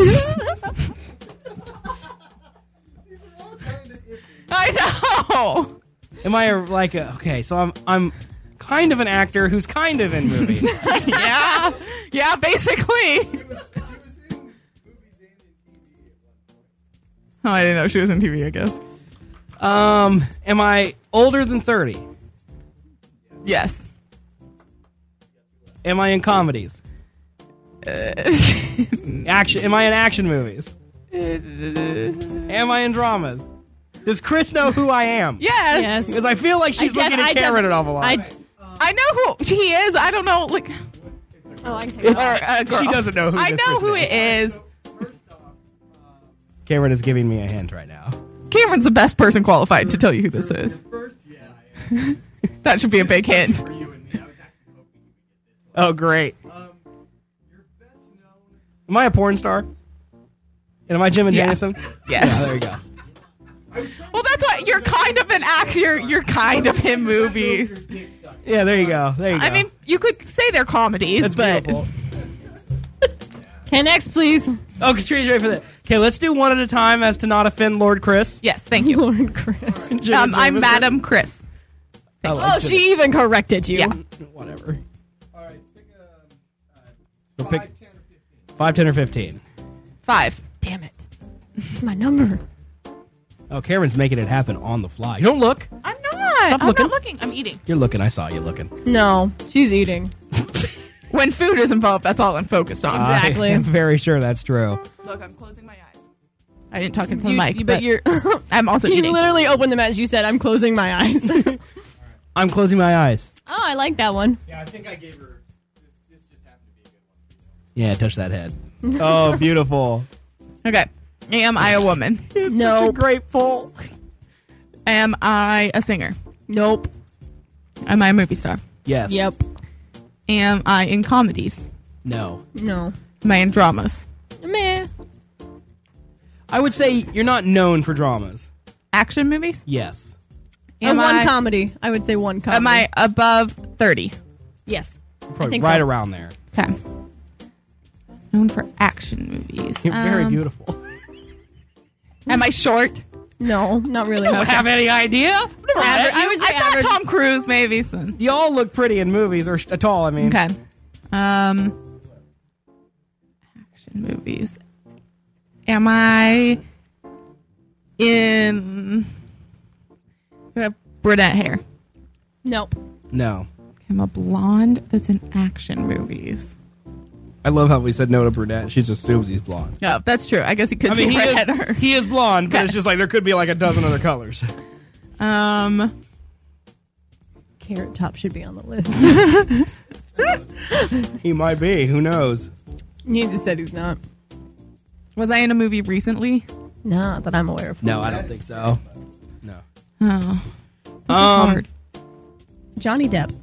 I know. Am I okay? So I'm kind of an actor who's kind of in movies. Yeah. Yeah, basically. Oh, I didn't know she was in TV, I guess. Am I older than 30? Yes. Am I in comedies? Action? Am I in action movies? Am I in dramas? Does Chris know who I am? Yes. Yes. Because I feel like she's looking at Cameron an awful lot. I know who she is. I don't know. Like, Oh, I can take it off. girl. She doesn't know who I this know person who is. it is. Cameron is giving me a hint right now. Cameron's the best person qualified to tell you who this is. That should be a big hint. Oh, great. Am I a porn star? And am I Jim and Yeah. Jameson? Yes. Yeah, there you go. Well, that's why you're kind of an actor. You're kind of in movies. Yeah, there you go. There you go. I mean, you could say they're comedies, that's but beautiful. Okay, next, please. Oh, Katrina's ready for that. Okay, let's do one at a time as to not offend Lord Chris. yes, thank you. Lord Chris. Jim and I'm Jameson. Madam Chris. I like Oh, Jim. she even corrected you. Yeah. Whatever. So pick 5, 10, or 15. 5. Damn it. It's my number. Oh, Cameron's making it happen on the fly. Don't look. I'm not. Stop I'm looking. not looking. I'm eating. You're looking. I saw you looking. No, she's eating. When food is involved, that's all I'm focused on. Exactly. I'm very sure that's true. Look, I'm closing my eyes. I didn't talk into the mic, but but you're. I'm also You eating. literally opened them as you said, I'm closing my eyes. Oh, I'm closing my eyes. I like that one. Yeah, I think I gave her. This just happened to be a good one. Yeah, touch that head. Oh, beautiful. Okay. Am I a woman? No. Great pull. Am I a singer? Nope. Am I a movie star? Yes. Yep. Am I in comedies? No. No. Am I in dramas? Meh. I would say you're not known for dramas. Action movies? Yes. Am one I, comedy. I would say one comedy. am I above 30? Yes. Probably think right so. around there. Okay. Known for action movies. You're very beautiful. Am I short? No, not really. Don't have any idea. I would say I thought average. Tom Cruise, maybe. So. You all look pretty in movies, or tall, I mean. Okay. Action movies. Am I in I have brunette hair? Nope. No. I'm a blonde that's in action movies. I love how we said no to brunette. She just assumes he's blonde. No, that's true. I guess he could I mean, be redhead or he is blonde, but Okay. it's just like there could be like a dozen other colors. Carrot Top should be on the list. He might be. Who knows? You just said he's not. Was I in a movie recently? Not that I'm aware of. No, I don't think so. No. Oh. This is hard. Johnny Depp.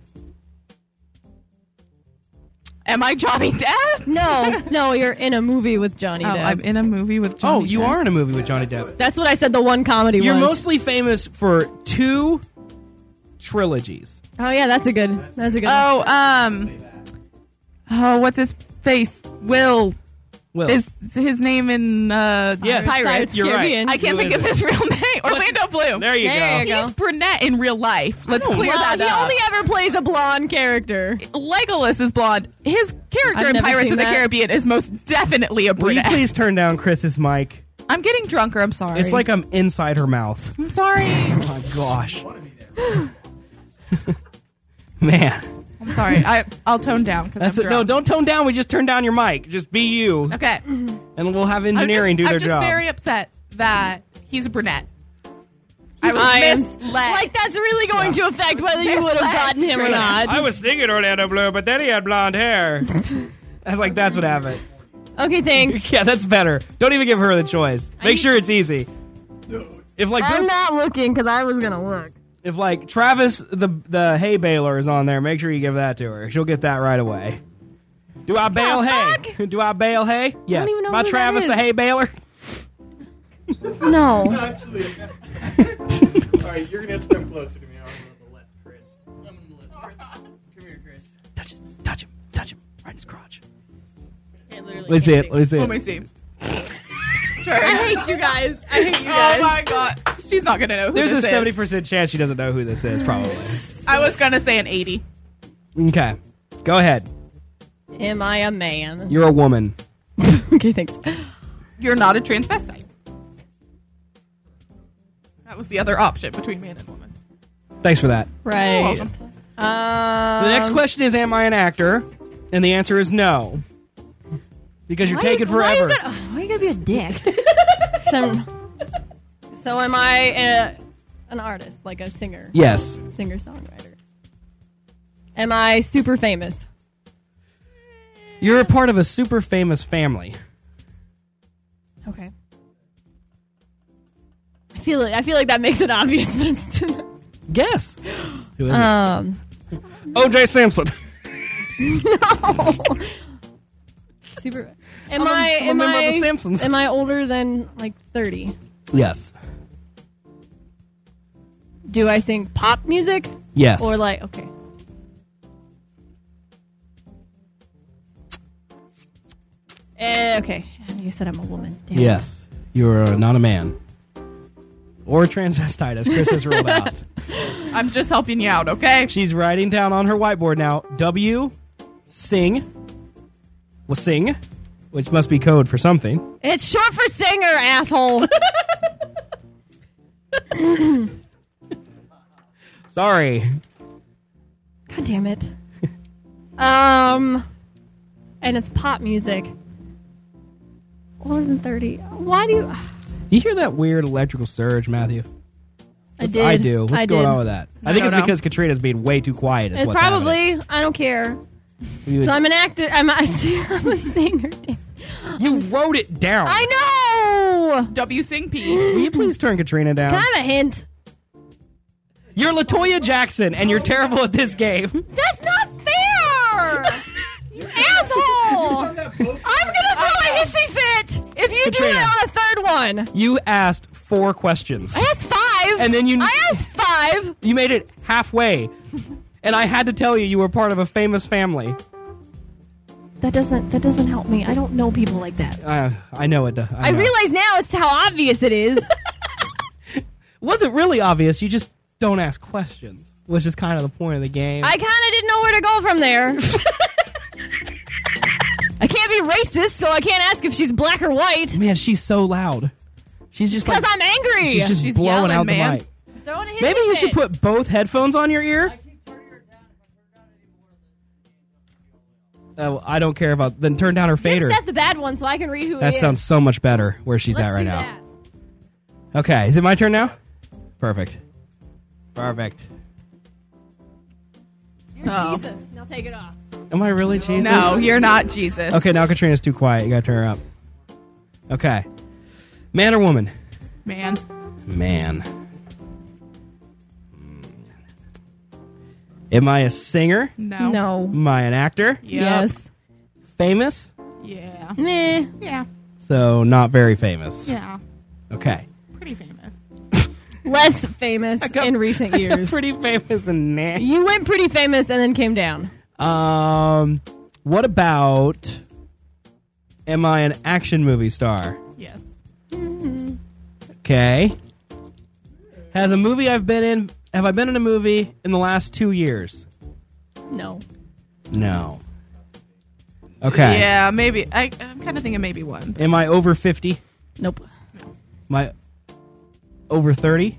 Am I Johnny Depp? No, you're in a movie with Johnny Oh, Depp. I'm in a movie with Johnny Oh, you Depp. are in a movie with Johnny Depp. That's what I said. The one comedy You're was. mostly famous for 2 trilogies. Oh yeah, that's a good. That's a good. Oh, what's his face? Will. Will. His name in Yes, Pirates. you're right. Caribbean. I can't Who think is of it? his real name. Orlando Bloom. There you There go. you He's brunette in real life. Let's clear Well, that he up. only ever plays a blonde character. Legolas is blonde. His character I've in never Pirates seen of the that. Caribbean is most definitely a Will you brunette. please turn down Chris's mic? I'm getting drunker. I'm sorry. It's like I'm inside her mouth. I'm sorry. Oh my gosh. Man. I'm sorry. I'll tone down because That's I'm it. drunk. No, don't tone down. We just turn down your mic. Just be you. Okay. And we'll have engineering do their I'm just job. very upset that he's a brunette. I was I am misled. like that's really going to affect whether you would have Misled, gotten him or Trina. not. I was thinking Orlando Bloom, but then he had blonde hair. I was like, that's what happened. Okay, thanks. Yeah, that's better. Don't even give her the choice. Make sure it's easy. If like I'm not looking because I was gonna look. if like Travis the hay baler is on there, make sure you give that to her. She'll get that right away. Do I bale hay? fuck? Do I bale hay? Yes. even know Am I who that Travis the is. hay baler? No. Actually, all right, you're gonna have to come closer to me. I'm gonna molest Chris. I'm gonna molest Chris. Come here, Chris. Touch him, right in his crotch. Let Let me see it. Let me see Let me it. see. I hate you guys. I hate you guys. Oh my god. She's not gonna know who There's a this is. 70% chance she doesn't know who this is, probably. I was gonna say an 80. Okay. Go ahead. Am I a man? You're a woman. Okay, thanks. You're not a transvestite. That was the other option between man and woman. Thanks for that. Right. You're welcome. The next question is, am I an actor? And the answer is no. Because you're taking forever. Why are you gonna be a dick? so am I an artist, like a singer? Yes. Singer-songwriter. Am I super famous? You're a part of a super famous family. Okay. I feel like that makes it obvious, but I'm still. Guess. Who is it? O.J. Simpson. Super. I'm a member of the Simpsons. Am I older than like 30? Yes. Do I sing pop music Yes. or like okay? Okay. You said I'm a woman. Damn. Yes. You're not a man. Or a transvestite, as Chris has ruled out. I'm just helping you out, okay? She's writing down on her whiteboard now, W, sing, which must be code for something. It's short for singer, asshole. Sorry. God damn it. And it's pop music. Older than 30. Why do you? You hear that weird electrical surge, Matthew? I did. I do. What's I going did. on with that? I think don't it's know. because Katrina's being way too quiet. Is It's what's probably. I don't care. happening. So I'm an actor. I'm a singer. Damn. You wrote it down. I know. W sing P. Will you please turn Katrina down? Can I have a hint? You're LaToya Jackson, and you're terrible at this game. That's not fair. You asshole. I'm gonna throw a hissy fit if you Katrina. do it on a third one. You asked 4 questions. I asked 5. And then I asked 5. You made it halfway. And I had to tell you were part of a famous family. That doesn't help me. I don't know people like that. I know it does. I realize now it's how obvious it is. Wasn't really obvious. You just don't ask questions, which is kind of the point of the game. I kind of didn't know where to go from there. I can't be racist, so I can't ask if she's black or white. Man, she's so loud. She's just Because like I'm angry. she's just She's blowing yelling, out man. the mic. Throwing a hissy Maybe you should fit. put both headphones on your ear. I don't care about. Then turn down her Give fader. Seth the bad one so I can read who he That is. sounds so much better where she's Let's at right do now. that. Okay, is it my turn now? Perfect. Perfect. You're Oh. Jesus. Now take it off. Am I really Jesus? No, you're not Jesus. Okay, now Katrina's too quiet. You gotta turn her up. Okay. Man or woman? Man. Man. Am I a singer? No. No. Am I an actor? Yep. Yes. Famous? Yeah. Meh. Yeah. So not very famous. Yeah. Okay. Pretty famous. Less famous got- in recent years. Pretty famous and nah. You went pretty famous and then came down. What about Am I an action movie star? Yes. Okay. Have I been in a movie in the last 2 years? No. No. Okay. Yeah, maybe. I'm kind of thinking maybe one. Am I over 50? Nope. Am I over 30?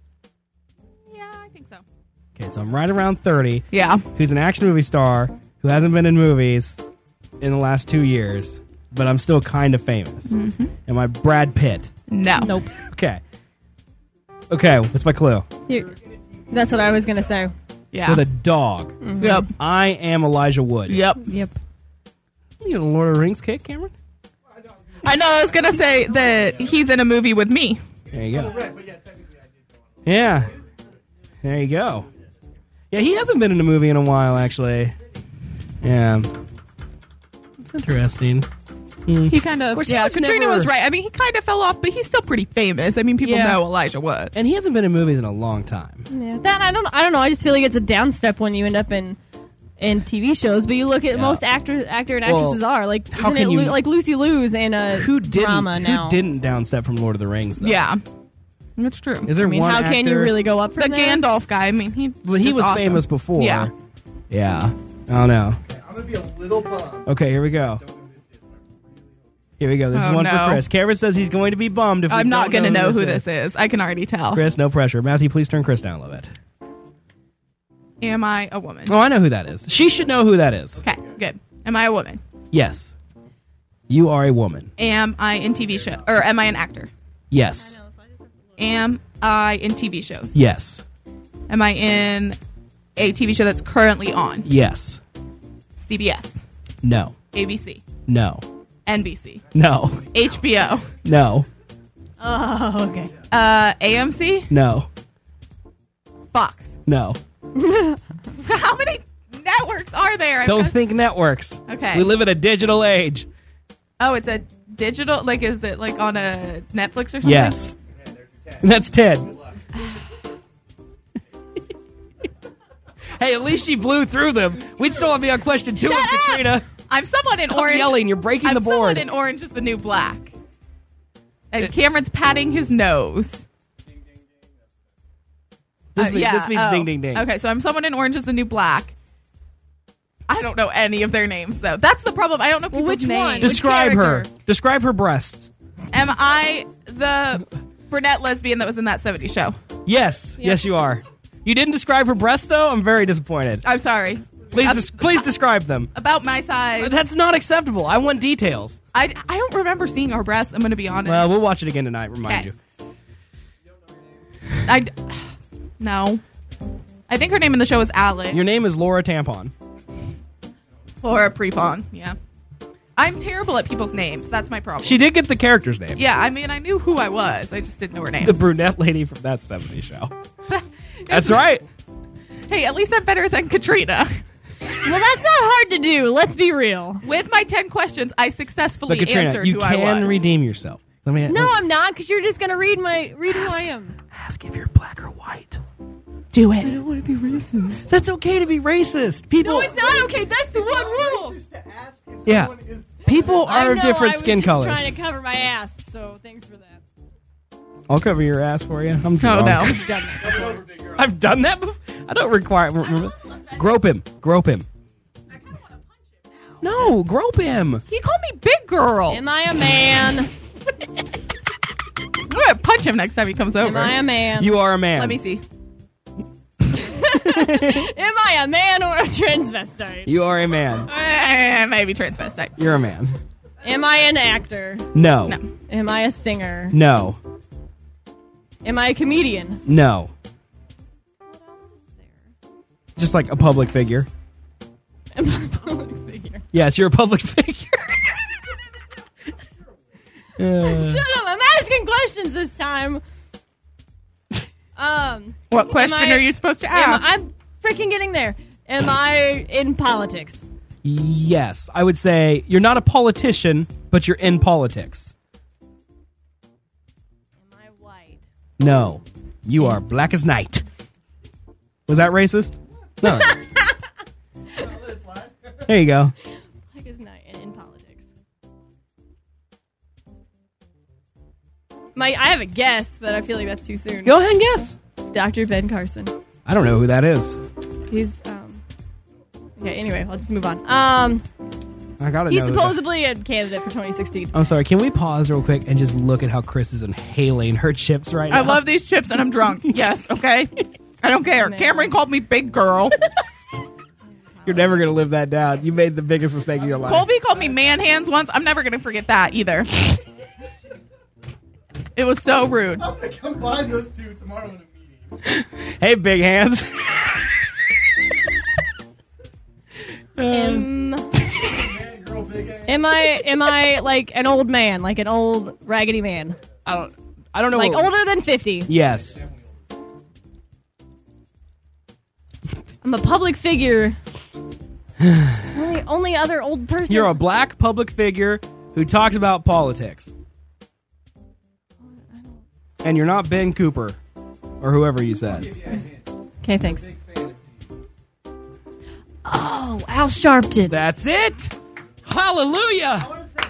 Yeah, I think so. Okay, so I'm right around 30. Yeah. Who's an action movie star who hasn't been in movies in the last 2 years, but I'm still kind of famous. Mm-hmm. Am I Brad Pitt? No. Nope. Okay. Okay, what's my clue? Here. That's what I was going to say. Yeah. With a dog. Yep. I am Elijah Wood. Yep. Yep. You get a Lord of the Rings kick, Cameron? I know. I was gonna say that he's in a movie with me. There you go. Yeah. There you go. Yeah, he hasn't been in a movie in a while, actually. Yeah. It's interesting. He kind of. course, he Yeah, was Katrina never- was right. I mean, he kind of fell off, but he's still pretty famous. I mean, people Yeah. know Elijah Wood. And he hasn't been in movies in a long time. Yeah. That I don't know. I just feel like it's a downstep when you end up in TV shows. But you look at Yeah. most actor and actresses are like, how isn't can it you- like Lucy Liu's in a Who didn't? drama now? Who didn't downstep from Lord of the Rings? Though? Yeah, that's true. Is there I mean, one how can you actor- really go up The from there? Gandalf guy. I mean, he was awesome. famous before. Yeah. Yeah. I don't know. I'm gonna be a little bummed. Okay, here we go. Here we go. This is Oh, one no. for Chris. Cameron says he's going to be bummed if we I'm not don't going to know who is. this is. I can already tell. Chris, no pressure. Matthew, please turn Chris down a little bit. Am I a woman? Oh, I know who that is. She should know who that is. Okay, good. Am I a woman? Yes. You are a woman. Am I in TV show? Or am I an actor? Yes. Am I in TV shows? Yes. Am I in a TV show that's currently on? Yes. CBS, No. ABC, No. NBC, No. HBO, No. Oh, okay. AMC, No. Fox. No. How many networks are there? Don't think networks. Okay. We live in a digital age. Oh, it's a digital. Like, is it like on a Netflix or something? Yes. That's Ted. Hey, at least she blew through them. We'd still be on question 2 Shut with up! Katrina. I'm someone in Stop orange. yelling. You're breaking I'm the board. someone in orange is the new black. And Cameron's patting his nose. This means oh. ding, ding, ding. Okay, so I'm someone in orange is the new black. I don't know any of their names, though. That's the problem. I don't know people's which one? names. Which Describe her. character? Describe her breasts. Am I the brunette lesbian that was in that 70s show? Yes. Yes, you are. You didn't describe her breasts, though? I'm very disappointed. I'm sorry. Please describe them. About my size. That's not acceptable. I want details. I don't remember seeing her breasts. I'm going to be honest. Well, we'll watch it again tonight, remind Okay. you. No. I think her name in the show is Alex. Your name is Laura Tampon. Or a pre-pawn, yeah. I'm terrible at people's names. That's my problem. She did get the character's name. Yeah, I mean, I knew who I was. I just didn't know her name. The brunette lady from that 70s show. That's right. Hey, at least I'm better than Katrina. Well, that's not hard to do. Let's be real. With my 10 questions, I successfully But Katrina, answered you who I can was. redeem yourself. No, I'm not, because you're just going to read who I am. Ask if you're black or white. Do it. want to be racist. That's okay to be racist. People, No, it's not okay. That's the one rule. Racist to ask if Yeah. someone is people I are know, different I was skin just colors. trying to cover my ass, so thanks for that. I'll cover your ass for you. I'm Oh, drunk. no. I've done that before. I don't require. Remember? Grope him. Grope him. No, grope him. He called me big girl. Am I a man? I'm going to punch him next time he comes over. Am I a man? You are a man. Let me see. Am I a man or a transvestite? You are a man. Maybe transvestite. You're a man. Am I an actor? No. No. Am I a singer? No. Am I a comedian? No. Just like a public figure. Am I a public figure? Yes, you're a public figure. Shut up! I'm asking questions this time. What question I- are you supposed to ask? I'm freaking getting there. Am I in politics? Yes, I would say you're not a politician, but you're in politics. Am I white? No, you are black as night. Was that racist? No. There you go. Black as night and in politics. I have a guess, but I feel like that's too soon. Go ahead and guess. Dr. Ben Carson. I don't know who that is. He's okay. Anyway, I'll just move on. I gotta He's know. supposedly a candidate for 2016. I'm sorry. Can we pause real quick and just look at how Chris is inhaling her chips right now? I love these chips and I'm drunk. Yes, okay? I don't care. Cameron called me big girl. You're never gonna live that down. You made the biggest mistake of your life. Colby called me man hands once. I'm never going to forget that either. It was so rude. I'm gonna combine those two tomorrow in a meeting. Hey, big hands. Am Man, girl, big ass. am I like an old man, like an old raggedy man, I don't know. like what- older than 50? Yes. I'm a public figure. only other old person. You're a black public figure who talks about politics. And you're not Ben Cooper or whoever you said. Okay, thanks. Oh, Al Sharpton. That's it. Hallelujah.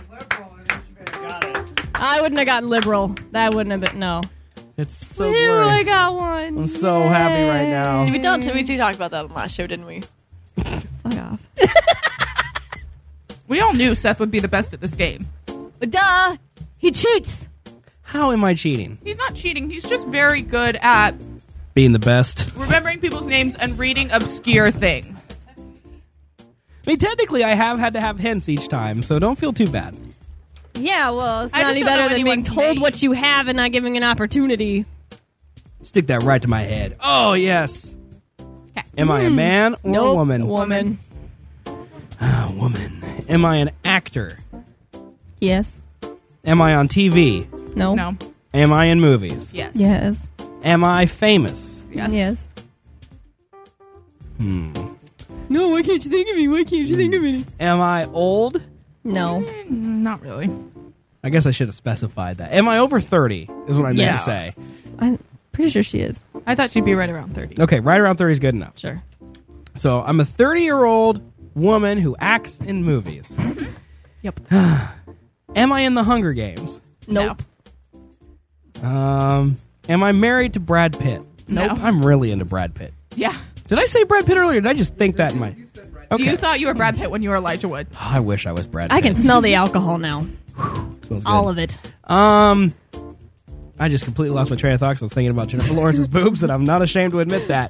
I wouldn't have gotten liberal. That wouldn't have been no. It's so Ew, glorious. I got one. I'm so happy right now. We talked about that on the last show, didn't we? Fuck off. We all knew Seth would be the best at this game. But duh, he cheats. How am I cheating? He's not cheating. He's just very good at Being the best. remembering people's names and reading obscure things. I mean, technically, I have had to have hints each time, so don't feel too bad. Yeah, well, it's I not just any don't know better than being anyone's told name. what you have and not giving an opportunity. Stick that right to my head. Oh, yes. Am I a man or a Nope, woman? Woman. Ah, woman. Am I an actor? Yes. Am I on TV? No. No. Am I in movies? Yes. Yes. Am I famous? Yes. Yes. No, why can't you think of me? Why can't you think of me? Am I old? No. Not really. I guess I should have specified that. Am I over 30 is what I meant Yes. to say. I'm pretty sure she is. I thought she'd be right around 30. Okay, right around 30 is good enough. Sure. So I'm a 30-year-old woman who acts in movies. Yep. Am I in the Hunger Games? Nope. Am I married to Brad Pitt? No. I'm really into Brad Pitt. Yeah. Did I say Brad Pitt earlier? Or did I just think that in my... Okay. You thought you were Brad Pitt when you were Elijah Wood. Oh, I wish I was Brad Pitt. I can smell the alcohol now. Smells good. All of it. I just completely lost my train of thought because I was thinking about Jennifer Lawrence's boobs, and I'm not ashamed to admit that.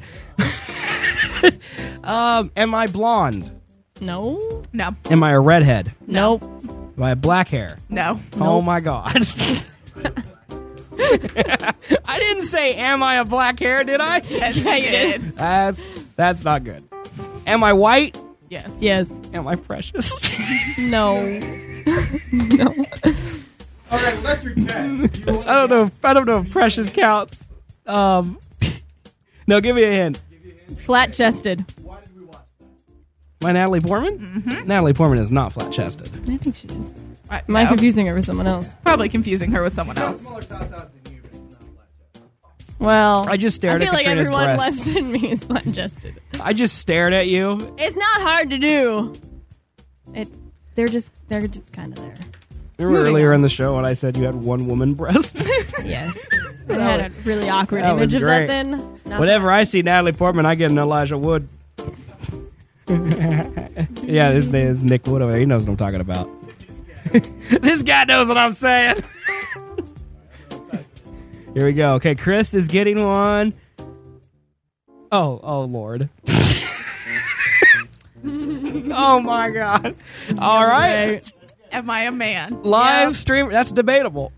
Am I blonde? No. No. Am I a redhead? Nope. Am I have black hair? No. Oh my god. I didn't say am I a black hair, did I? Yes, you did. That's not good. Am I white? Yes. Yes. Am I precious? No. No. All right, let's pretend. I don't know if precious counts. No, give me a hint. Flat chested. Why did we watch that? My Natalie Portman? Mm-hmm. Natalie Portman is not flat chested. I think she is. Right, Am I no. confusing her with someone else? Probably confusing her with someone else. Smaller tatas than you, but it's not flat. Well, I just stared I at feel like Katrina's everyone breasts. less than me is flat chested. I just stared at you. It's not hard to do. They're just kind of there. Remember Moving earlier on. in the show when I said you had one woman breast? Yes. I had a really awkward that image was of great. that then. Not Whenever I see Natalie Portman, I get an Elijah Wood. Yeah, his name is Nick Wood over there. He knows what I'm talking about. This guy knows what I'm saying. Here we go. Okay, Chris is getting one. Oh, Lord. Oh, my God. All right. Am I a man? Live stream. That's debatable.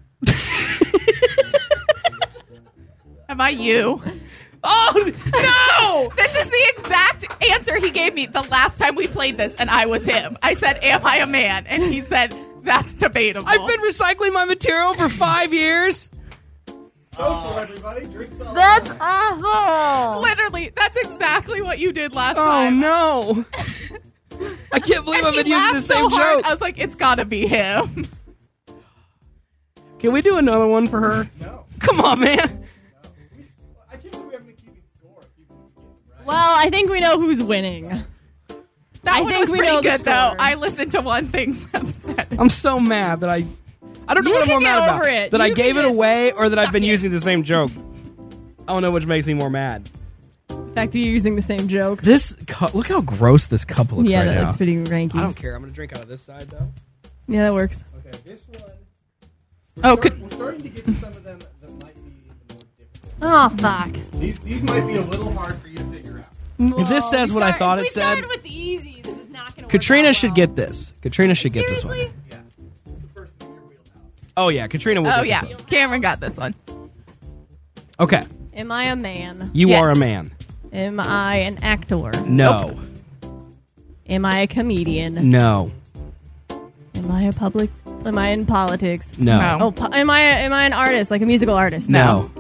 Am I you? Oh, no! This is the exact answer he gave me the last time we played this, and I was him. I said, am I a man? And he said, that's debatable. I've been recycling my material for 5 years. Social, everybody. Drink some. That's awful. Literally, that's exactly what you did last Oh, time. no. I can't believe I've He been using the laughed same so hard, joke. I was like, it's gotta be him. Can we do another one for her? No. Come on, man. I can't believe we haven't been keeping score. People get them right. Well, I think we know who's winning. That I one think was we pretty know the good, though. score. I listened to one thing Seth said. I'm so mad that I I don't know You what I'm more can mad get about. over it. That I You can gave it just away or that I've been suck it. using the same joke. I don't know which makes me more mad. The fact that you're using the same joke. This look how gross this cup looks Yeah, right that now. looks pretty ranky. I don't care. I'm going to drink out of this side, though. Yeah, that works. Okay, this one. Oh, We're starting to get to some of them that might be more difficult. Oh, fuck. These might be a little hard for you to figure out. If this says what I thought it we said, started with the easy. This is not going to Katrina should get this. Katrina should get this one. Seriously? Yeah, it's the person in your wheelhouse. Oh, yeah. Katrina will Oh get yeah, this one. Cameron got this one. Okay. Am I a man? You Yes. are a man. Am I an actor? No. Am I a comedian? No. Am I in politics? No. No. Oh, am I an artist, like a musical artist? No.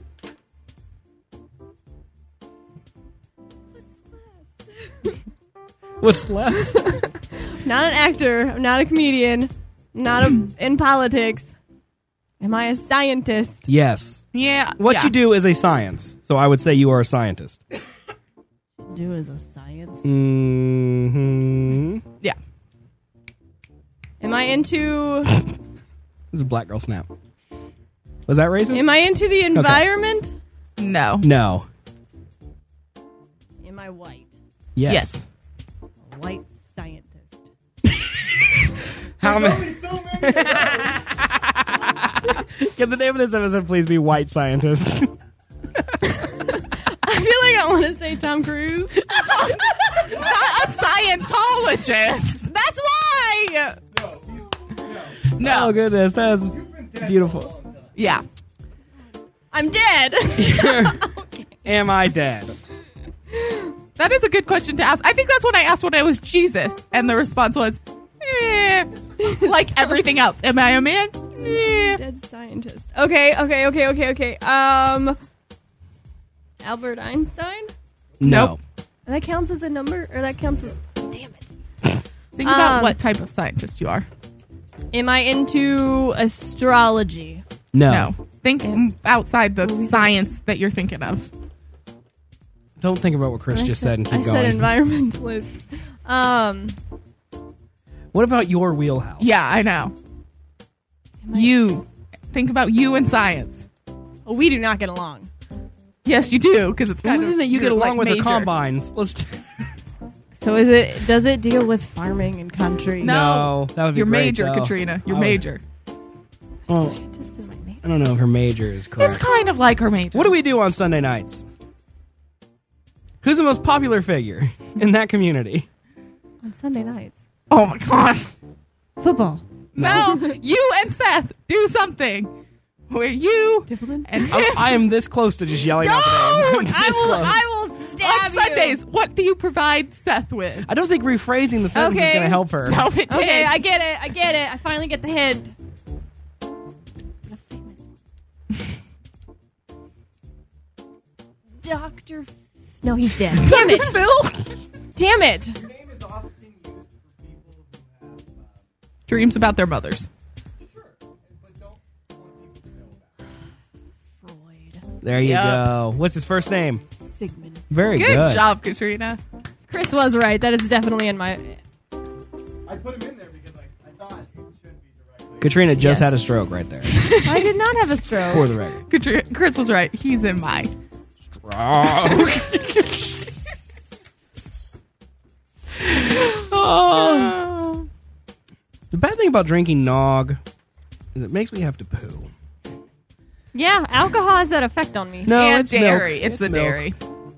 What's left? Not an actor. I'm not a comedian. Not in politics. Am I a scientist? Yes. Yeah. What yeah. you do is a science. So I would say you are a scientist. Do as a science. Mm-hmm. Yeah. Am I into? This is a black girl snap. Was that racist? Am I into the environment? No. No. Am I white? Yes. A white scientist. How many? Only so many of those. Can the name of this episode please be White Scientist? I feel like I want to say Tom Cruise. Not a Scientologist. That's why. No, No. Oh, goodness. That's you've been dead beautiful. for a long time. Yeah. I'm dead. Am I dead? That is a good question to ask. I think that's what I asked when I was Jesus, and the response was, like everything else. Am I a man? Dead scientist. Okay. Albert Einstein? No. That counts as a number? Or that counts as... Damn it. Think about what type of scientist you are. Am I into astrology? No. Think outside the science that you're thinking of. Don't think about what Chris just said and keep I going. said environmentalist. What about your wheelhouse? Yeah, I know. You. Think about you and science. Well, we do not get along. Yes, you do, because it's kind Why of didn't you get you're, along like, with major. the combines? Let's. So does it deal with farming and country? No. that would be You're great, major, though. Katrina. You're Oh. major. Oh, Scientist in my name. I don't know if her major is correct. It's kind of like her major. What do we do on Sunday nights? Who's the most popular figure in that community? On Sunday nights. Oh my gosh. Football. No, you and Seth do something where you Dippleton? and I am this close to just yelling out the name. I'm this close. I will stab on Sundays. What do you provide Seth with? I don't think rephrasing the sentence is Okay. going to help her. No, it did. Okay, I get it. I finally get the hint. Dr. No, he's dead. Damn it. Phil. Damn it. Your name is often used for people who have, Dreams about their mothers. sure, but don't want people to know about. Freud. There you Yep. go. What's his first name? Sigmund. Very Good good. job, Katrina. Chris was right. That is definitely in my... I put him in there because I thought it should be the right way. Katrina just Yes. had a stroke right there. I did not have a stroke. For the record. Chris was right. He's in my. Oh. The bad thing about drinking nog is it makes me have to poo. Yeah, alcohol has that effect on me. No, and it's dairy. milk. It's the milk. dairy.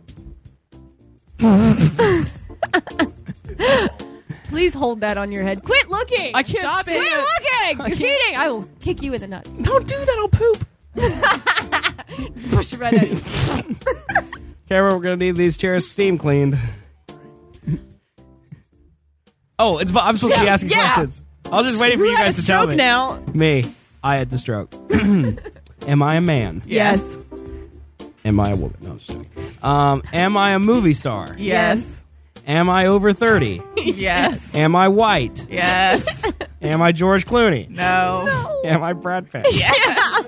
Please hold that on your head. Quit looking. I can't Stop see it. Quit it. looking. You're cheating. I will kick you in the nuts. Don't do that. I'll poop. Just push it right at you. Cameron, we're gonna need these chairs steam cleaned. Oh, I'm supposed to be asking questions. I'll just wait for you guys to tell me. now. Me, I had the stroke. Am I a man? Yes. Am I a woman? No, just kidding. Am I a movie star? Yes. Am I over 30? Yes. Am I white? Yes. Am I George Clooney? No. Am I Brad Pitt? Yes.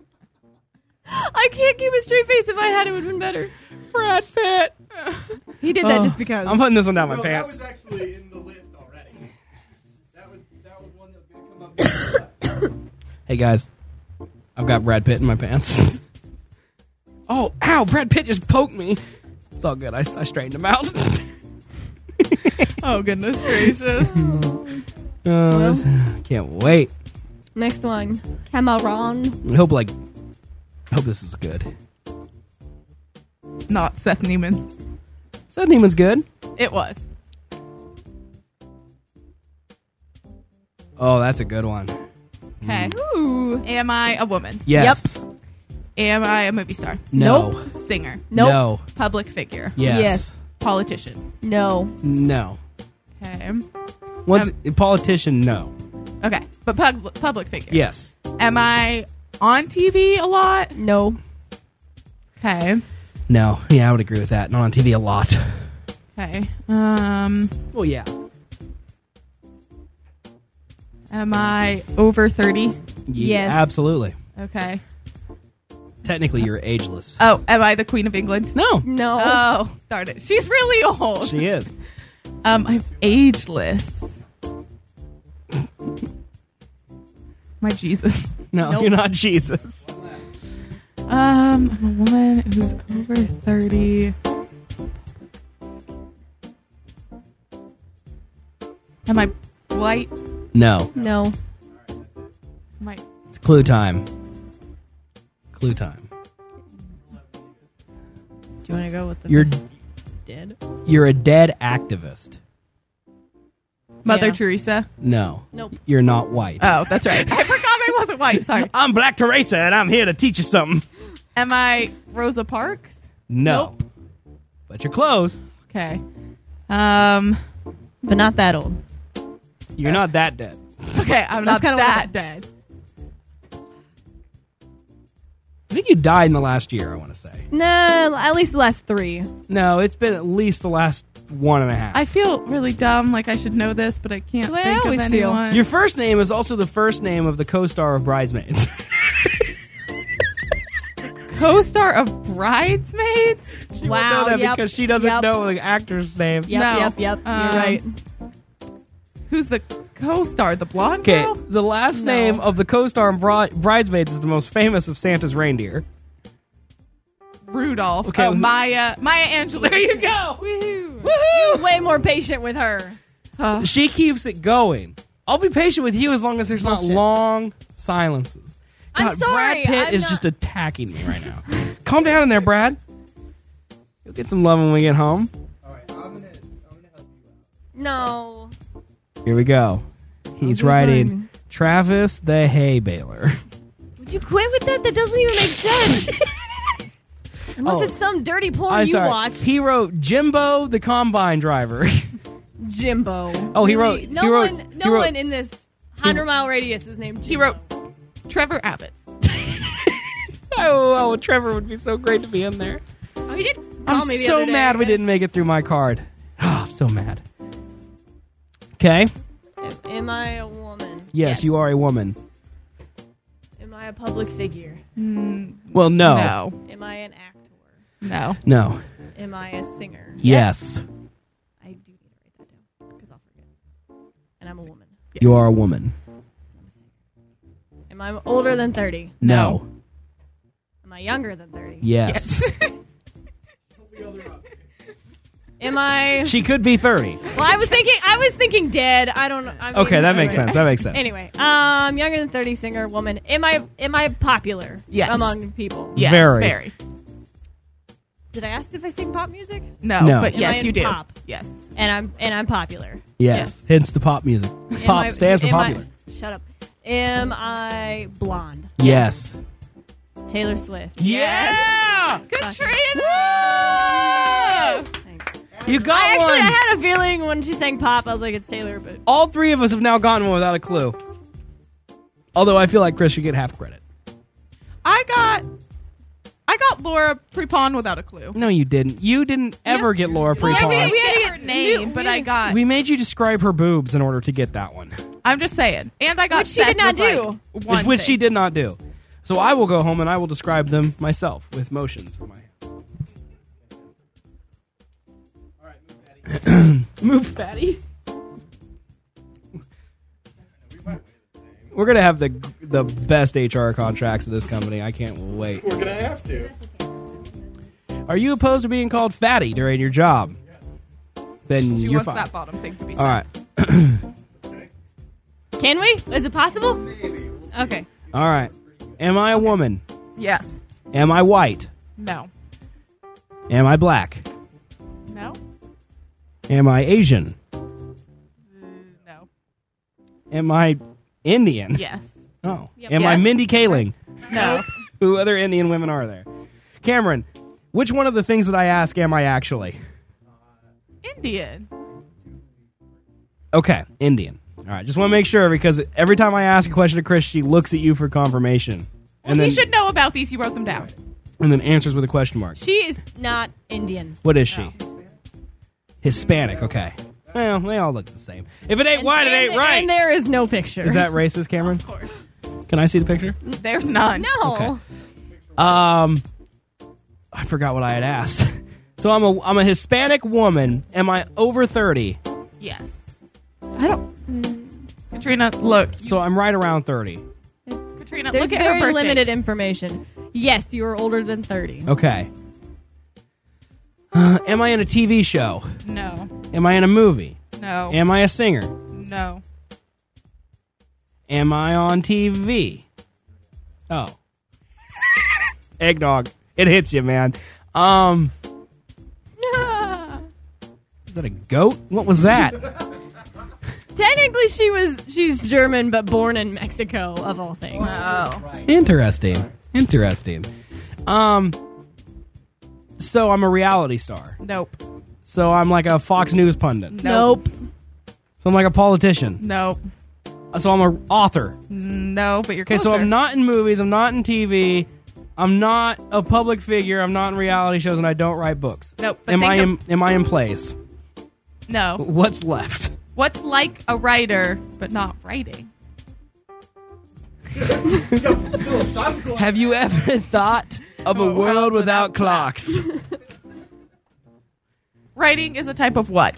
I can't keep a straight face. If I had, it would have been better. Brad Pitt. He did that just because. I'm putting this one down my No, pants. that was actually in the list already. That was one that was going to come up. Hey guys, I've got Brad Pitt in my pants. Oh, ow! Brad Pitt just poked me. It's all good. I straightened him out. Oh, goodness gracious. Can't wait. Next one, Cameron. I hope this is good. Not Seth Neiman. Seth Neiman's good. It was. Oh, that's a good one. Okay. Ooh. Am I a woman? Yes. Am I a movie star? No. Singer? Nope. No. Public figure? Yes. Yes. Politician? No. No. Okay. Once a politician, no. Okay. But public figure? Yes. Am I on TV a lot? No. Okay. No. Yeah, I would agree with that. Not on TV a lot. Okay. Well, yeah. Am I over 30? Yes. Absolutely. Okay. Technically, you're ageless. Oh, am I the Queen of England? No. No. Oh, darn it. She's really old. She is. I'm ageless. My Jesus. No, Nope. you're not Jesus. I'm a woman who's over 30. Am I white? No. No. Am I... It's clue time. Clue time. Do you want to go with the You're dead? you're a dead activist. Mother Yeah. Teresa? No. Nope. You're not white. Oh, that's right. I forgot I wasn't white. Sorry. I'm Black Teresa, and I'm here to teach you something. Am I Rosa Parks? No. But you're close. Okay. But not that old. You're not that dead. Okay, I'm not kinda that like- dead. I think you died in the last year, I want to say. No, at least the last 3. No, it's been at least the last 1.5. I feel really dumb, like I should know this, but I can't The way I think of always feel. anyone. Your first name is also the first name of the co-star of Bridesmaids. Co-star of Bridesmaids? She won't know that because she doesn't know the actors' names. Yep, No. yep. You're right. Who's the co-star? The blonde Okay, girl? the last No. name of the co-star in Bridesmaids is the most famous of Santa's reindeer. Rudolph. Okay, Oh, who- Maya Angelou. There you go. You're way more patient with her. She keeps it going. I'll be patient with you as long as there's not Bullshit. long silences. I'm God, sorry, Brad Pitt I'm is not- just attacking me right now. Calm down in there, Brad. You'll get some love when we get home. Alright, I'm gonna help you out. No. Here we go. He's be writing fine. Travis the Hay Baler. Would you quit with that? That doesn't even make sense. Unless Oh. it's some dirty porn I'm you sorry. watch. He wrote Jimbo the Combine Driver. Jimbo. Oh, he Really? wrote- No he wrote- one. he No wrote- one in this 100-mile radius is named Jimbo. He wrote Trevor Abbott's. Oh, Trevor would be so great to be in there. Oh, he did. I'm call me the so other day. mad we didn't make it through my card. I'm so mad. Okay. Am I a woman? Yes, you are a woman. Am I a public figure? Well, no. No. Am I an actor? No. No. Am I a singer? Yes. I do need to write that down because I'll forget. And I'm a woman. You are a woman. Am I older than 30? No. Am I younger than 30? Yes. Am I? She could be 30. Well, I was thinking dead. I don't know. I mean, Okay, that makes anyway. sense. That makes sense. Anyway, younger than 30, singer, woman. Am I popular? Yes. Among people. Yes, Very. very. Did I ask if I sing pop music? No, No. but Am I yes, in you do. pop? Yes. And I'm popular. Yes. Hence the pop music. Pop stands for popular. Shut up. Am I blonde? Yes. Taylor Swift. Yeah! Katrina! Thanks. You got I one. had a feeling when she sang pop, I was like, it's Taylor, but All three of us have now gotten one without a clue. Although I feel like Chris should get half credit. I got Laura Prepon without a clue. No, you didn't. You didn't ever get Laura Prepon. we had to Get get her name, but I got. We made you describe her boobs in order to get that one. I'm just saying, and I got Which she Seth did not with, do. like, one Which she thing. did not do. So I will go home and I will describe them myself with motions. of my Move, fatty. We're gonna have the best HR contracts of this company. I can't wait. We're gonna have to. Are you opposed to being called fatty during your job? Then She you're wants fine. that bottom thing to be said. All right. Can we? Is it possible? Okay. All right. Am I a woman? Yes. Am I white? No. Am I black? No. Am I Asian? No. Am I Indian? Yes. Oh. Yep. Am I Yes. Mindy Kaling? No. Who other Indian women are there? Cameron, which one of the things that I ask am I actually? Indian. Okay, Indian. All right, just want to make sure because every time I ask a question to Chris, she looks at you for confirmation. Well, he should know about these. You wrote them down. And then answers with a question mark. She is not Indian. What is she? Hispanic, okay. Well, they all look the same. If it ain't white, it ain't right. And there is no picture. Is that racist, Cameron? Of course. Can I see the picture? There's none. No. Okay. I forgot what I had asked. So I'm a Hispanic woman. Am I over 30? Yes. I don't. Katrina, look. So I'm right around 30. Katrina, There's look at her very birthday. limited information. Yes, you are older than 30. Okay. Am I in a TV show? No. Am I in a movie? No. Am I a singer? No. Am I on TV? Oh. Eggnog. It hits you, man. Is that a goat? What was that? Technically, she's German, but born in Mexico, of all things. Oh. Interesting. So I'm a reality star. Nope. So I'm like a Fox News pundit. Nope. So I'm like a politician. Nope. So I'm an author. No, but you're Okay, closer. so I'm not in movies. I'm not in TV. I'm not a public figure. I'm not in reality shows, and I don't write books. Nope. But Am think I in plays? No. What's left? What's like a writer, but not writing? Have you ever thought of a world without clocks? Writing is a type of what?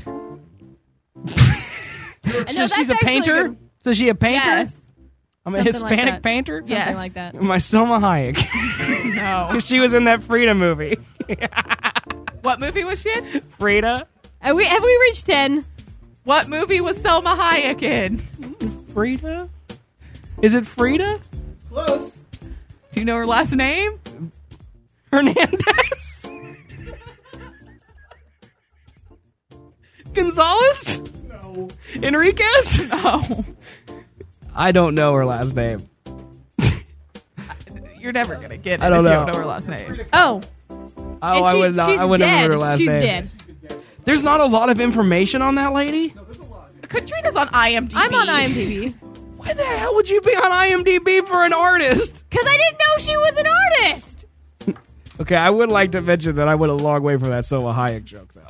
So she's a painter? So she a painter? Yes. I'm a Something like Hispanic that. painter? Something Yes. like that. Am I Selma Hayek? No. Because she was in that Frida movie. What movie was she in? Frida? Have we reached 10? What movie was Selma Hayek in? Frida? Is it Frida? Close. Do you know her last name? Hernandez? Gonzalez? No. Enriquez? Oh. I don't know her last name. You're never going to get it I don't if know. you don't know her last name. Oh. Oh, And I she- would not. she's I wouldn't dead. remember her last she's name. dead. There's not a lot of information on that lady. Katrina's on IMDb. I'm on IMDb. Why the hell would you be on IMDb for an artist? Because I didn't know she was an artist. Okay, I would like to mention that I went a long way from that Selma Hayek joke, though.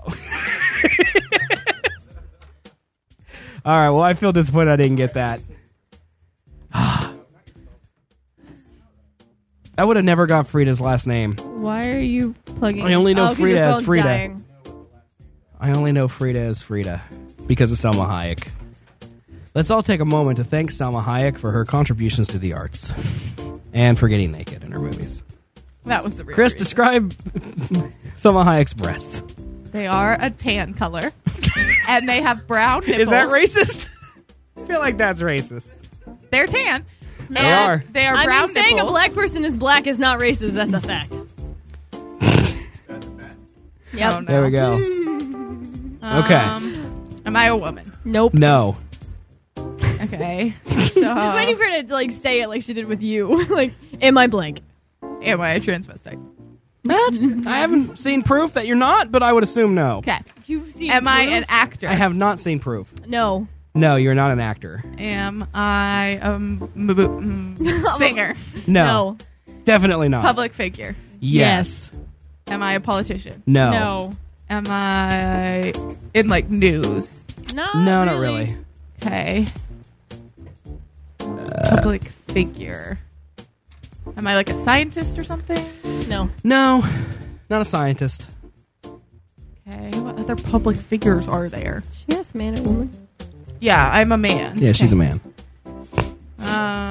All right, well, I feel disappointed I didn't get that. I would have never got Frida's last name. Why are you plugging? I only know 'cause Frida your as phone's Frida. dying. I only know Frida as Frida because of Selma Hayek. Let's all take a moment to thank Selma Hayek for her contributions to the arts and for getting naked in her movies. That was the real Chris, reason. describe Selma Hayek's breasts. They are a tan color. And they have brown nipples. Is that racist? I feel like that's racist. They're tan. They And are. They are I brown mean, saying nipples. a black person is black is not racist. That's a fact. Yep. Oh, no. There we go. Okay. Am I a woman? Nope. No. Okay. So, Just waiting for her to like say it like she did with you. Like, am I blank? am I a transvestite? I haven't seen proof that you're not, but I would assume no. Okay. You've seen Am I proof? an actor? I have not seen proof. No. No, you're not an actor. Am I a singer? No. Definitely not. Public figure? Yes. Am I a politician? No. No. Am I in like news? No. No, not really. Okay. Public figure. Am I like a scientist or something? No. No. Not a scientist. Okay. What other public figures are there? Yes, man or woman. Yeah, I'm a man. Yeah, she's a man.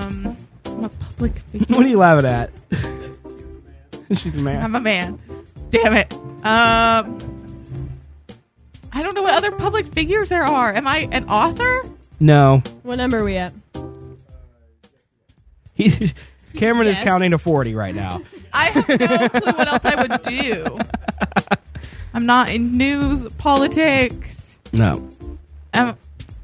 public figure. What are you laughing at? She's a man. I'm a man. Damn it. I don't know what other public figures there are. Am I an author? No. What number are we at? Cameron is Yes. counting to 40 right now. I have no clue what else I would do. I'm not in news, politics. No. Um,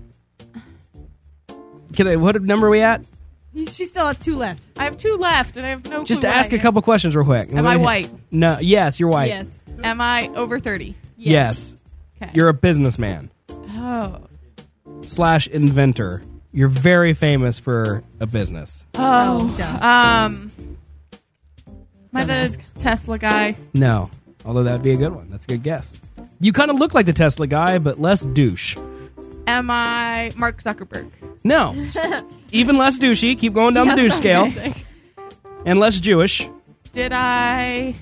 What number are we at? She still has 2 left. I have 2 left, and I have no clue. Just to what ask I a am. couple questions real quick. Am I white? No. Yes, you're white. Yes. Am I over 30? Yes. Okay. You're a businessman Oh. / inventor. You're very famous for a business. Oh. duh. Am I the Tesla guy? No. Although that would be a good one. That's a good guess. You kind of look like the Tesla guy, but less douche. Am I Mark Zuckerberg? No. Even less douchey. Keep going down the douche scale. And less Jewish. Did I...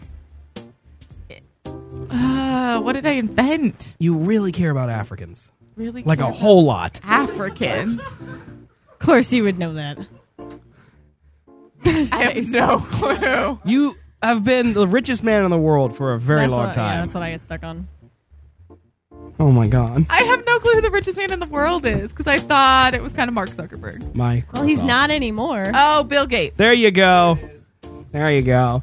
what did I invent? You really care about Africans. Really Like care a about whole lot. Africans. Of course you would know that. I have no clue. You have been the richest man in the world for a very That's long what- time. Yeah, that's what I get stuck on. Oh my God. I have no clue who the richest man in the world is because I thought it was kind of Mark Zuckerberg. Well, he's not anymore. Oh, Bill Gates. There you go. There you go.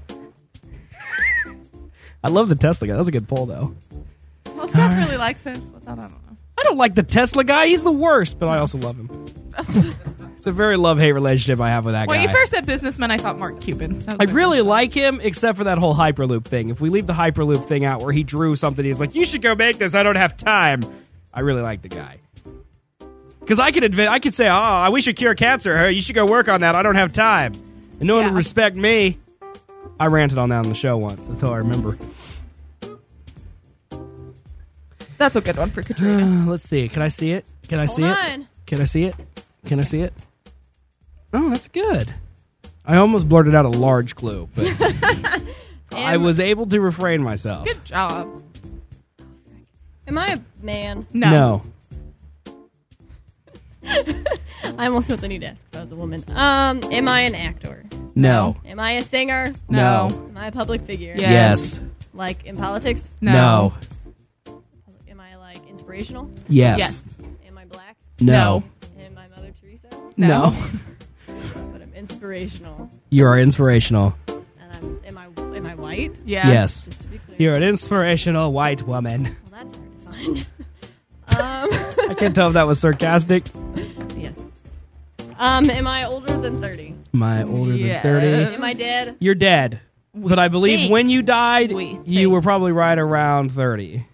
I love the Tesla guy. That was a good poll, though. Well, Seth really likes him, so I don't know. I don't like the Tesla guy. He's the worst, but I also love him. It's a very love-hate relationship I have with that When guy. you first said businessman, I thought Mark Cuban. That was I my really first like him, except for that whole Hyperloop thing. If we leave the Hyperloop thing out where he drew something, he's like, you should go make this. I don't have time. I really like the guy. Because I could say, oh, we should cure cancer. You should go work on that. I don't have time. And no one Yeah. would respect me. I ranted on that on the show once. That's all I remember. That's a good one for Katrina. Let's see. Can I see it? Can I see Hold it? on. Can I see it? Can I see it? Oh, that's good. I almost blurted out a large clue, but I was able to refrain myself. Good job. Am I a man? No. I almost felt the need to ask if I was a woman. Am I an actor? No. Am I a singer? No. Am I a public figure? Yeah. Yes. Like in politics? No. Am I like inspirational? Yes. Yes. Am I black? No. Am I Mother Teresa? No. But I'm inspirational. You are inspirational. And am I white? Yes. Yes. Just to be clear. You're an inspirational white woman. Well, that's hard to find. I can't tell if that was sarcastic. Yes. Am I older than 30? Am I older Yes. than 30? Am I dead? You're dead. But I believe think. when you died, We you think. were probably right around 30.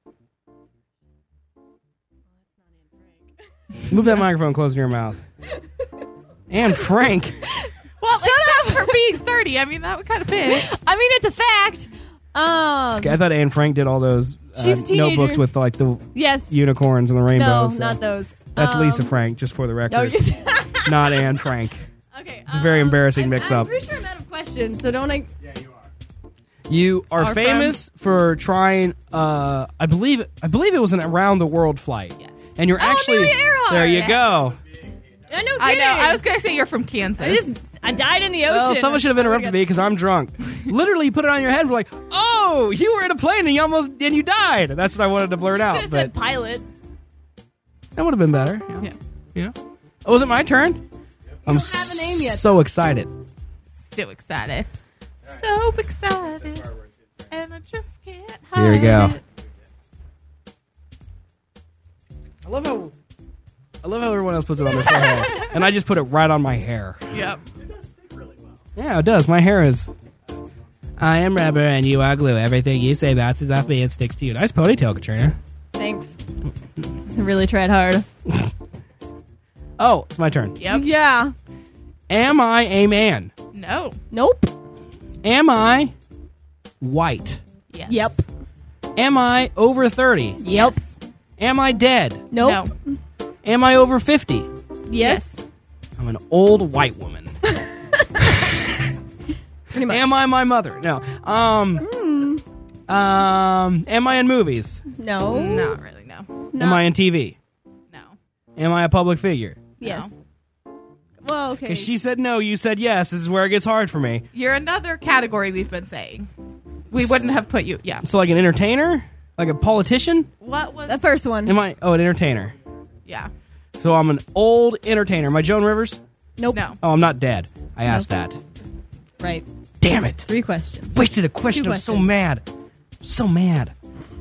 Move that microphone closer to your mouth. And Frank. Well, shut up for being 30. I mean, that would kind of fit. I mean, it's a fact. I thought Anne Frank did all those She's a teenager. notebooks with like the Yes. unicorns and the No, rainbows. not those. That's Lisa Frank, just for the record. No, you- Not Anne Frank. Okay. It's a very embarrassing mix-up. I'm pretty sure I'm out of questions, so don't I? You are Our famous for trying. I believe it was an around the world flight. Yes. And you're actually Amelia Earhart. there. You Yes. go. I know. I know. I was going to say you're from Kansas. I died in the ocean. Well, someone should have interrupted me because I'm drunk. Literally, you put it on your head. We're like, oh, you were in a plane and you died. That's what I wanted to blurt I out, could have but said pilot. that would have been better. Yeah. Yeah. Oh, was it my turn? I'm have a name yet. so excited. So excited. So excited. And I just can't hide Here we go. it. I love how everyone else puts it on their forehead, and I just put it right on my hair. Yep. Yeah, it does. My hair is. I am rubber and you are glue. Everything you say bounces off me and sticks to you. Nice ponytail, Katrina. Thanks. I really tried hard. Oh, it's my turn. Yep. Yeah. Am I a man? No. Nope. Am I white? Yes. Yep. Am I over 30? Yep. Am I dead? Nope. No. Am I over 50? Yes. I'm an old white woman. Pretty much. Am I my mother? No. Am I in movies? No. Not really, no. No. Am I in TV? No. Am I a public figure? Yes. Whoa. okay. Because she said no, you said yes. This is where it gets hard for me. You're another category we've been saying. We wouldn't have put you. Yeah. So like an entertainer? Like a politician? What was? The first one. Am I? Oh, an entertainer. Yeah. So I'm an old entertainer. Am I Joan Rivers? Nope. No. Oh, I'm not dead. I asked that. Right. Damn it. 3 questions. Wasted a question. 2 I'm so questions. mad. So mad.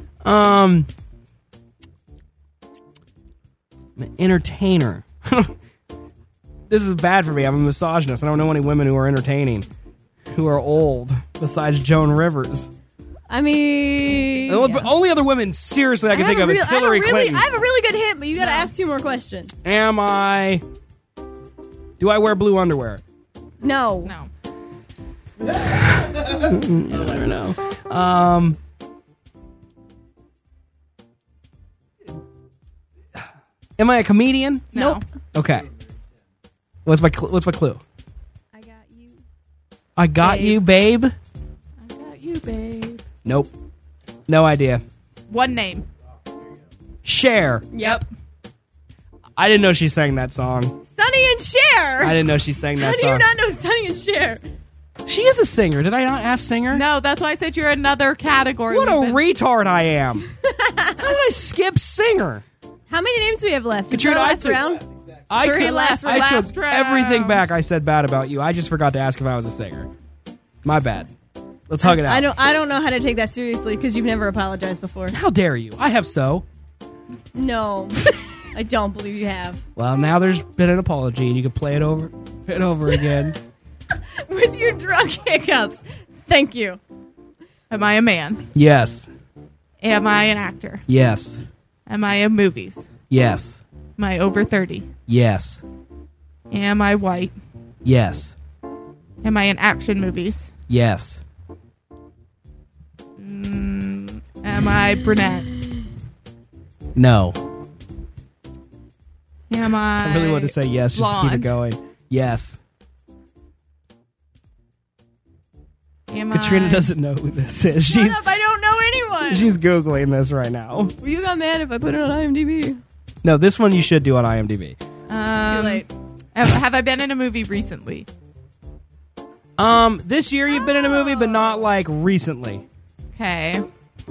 I'm an entertainer. This is bad for me. I'm a misogynist. I don't know any women who are entertaining, who are old, besides Joan Rivers. I mean, The only other women, seriously, I can think of is Hillary Clinton. I have a really good hint, but you got to ask 2 more questions. Am I... Do I wear blue underwear? No. No. I don't know. Am I a comedian? No. Nope. Okay. What's my clue? I got you. I got Babe. you, babe. I got you, babe. Nope. No idea. One name. Cher. Yep. I didn't know she sang that song. Sonny and Cher. I didn't know she sang How that do you song. not know Sonny and Cher? She is a singer. Did I not ask singer? No, that's why I said you're another category. What a we've been- retard I am. How did I skip singer? How many names do we have left? Is Katrina, that I last took- round? I Very could- last I round. took everything back I said bad about you. I just forgot to ask if I was a singer. My bad. Let's hug it out. I don't know how to take that seriously because you've never apologized before. How dare you? I have so. No. I don't believe you have. Well, now there's been an apology, and you can play it over again. With your drunk hiccups. Thank you. Am I a man? Yes. Am I an actor? Yes. Am I in movies? Yes. Am I over 30? Yes. Am I white? Yes. Am I in action movies? Yes. Am I brunette? No. Am I... I really want to say yes, just to keep it blonde? going. Yes. Am Katrina I... doesn't know who this is. Shut She's up, I don't know anyone. she's Googling this right now. Well, you got mad if I put it on IMDb. No, this one you should do on IMDb. Too late. Have I been in a movie recently? This year you've been in a movie, but not like recently. Okay.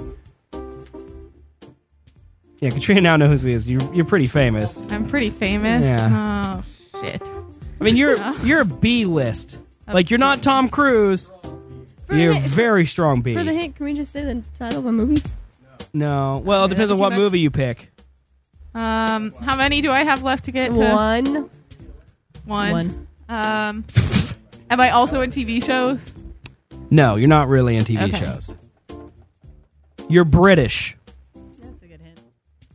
Yeah, Katrina now knows who he is. You're pretty famous. I'm pretty famous. Yeah. Oh, shit. I mean, you're a B list. Like you're not Tom Cruise. For You're the hint- very strong B. For the hint, can we just say the title of a movie? No. Well, it depends on Too what much? movie you pick. How many do I have left to get to? One. One. Am I also in TV shows? No, you're not really in TV Okay. shows. You're British. That's a good hint.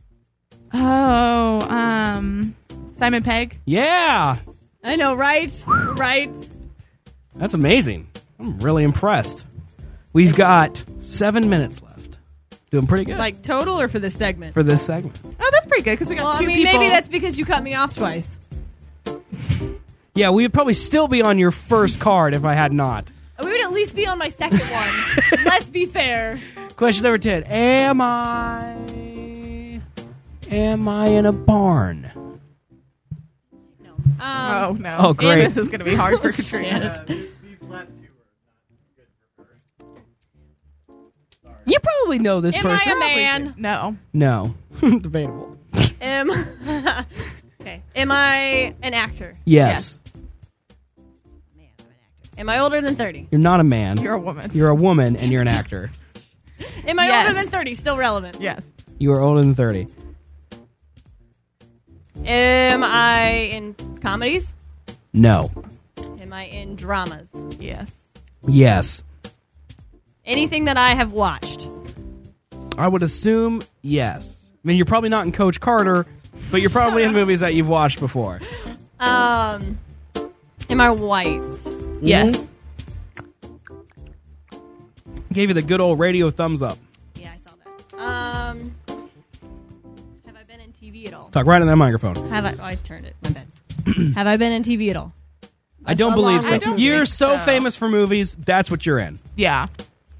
Oh, Simon Pegg. Yeah. I know, right? Right. That's amazing. I'm really impressed. We've got 7 minutes left. Doing pretty good Like total or for this segment? for this segment. Oh, that's pretty good because we got Well, I two mean, people. maybe that's because you cut me off twice. Yeah, we would probably still be on your first card if I had not. We would at least be on my second one. Let's be fair. Question number 10. Am I in a barn? Oh no! Oh, great. This is going to be hard for Katrina. These last two are not good for her. You probably know this Am person. I a man? No. No. Debatable. Okay. Am I an actor? Yes. Man, I'm an actor. Am I older than 30? You're not a man. You're a woman. You're a woman and you're an actor. Am I Yes. older than 30? Still relevant. Yes. You are older than 30. Am I in comedies? No. Am I in dramas? Yes. Yes. Anything that I have watched? I would assume yes. I mean, you're probably not in Coach Carter, but you're probably in movies that you've watched before. Am I white? Yes. Gave you the good old radio thumbs up. Yeah, I saw that. Have I been in TV at all? Talk right in that microphone. Have I? Oh, I turned it. My bad. Have I been in TV at all? I don't a believe long so. way. I don't You're think so so. famous for movies, that's what you're in. Yeah.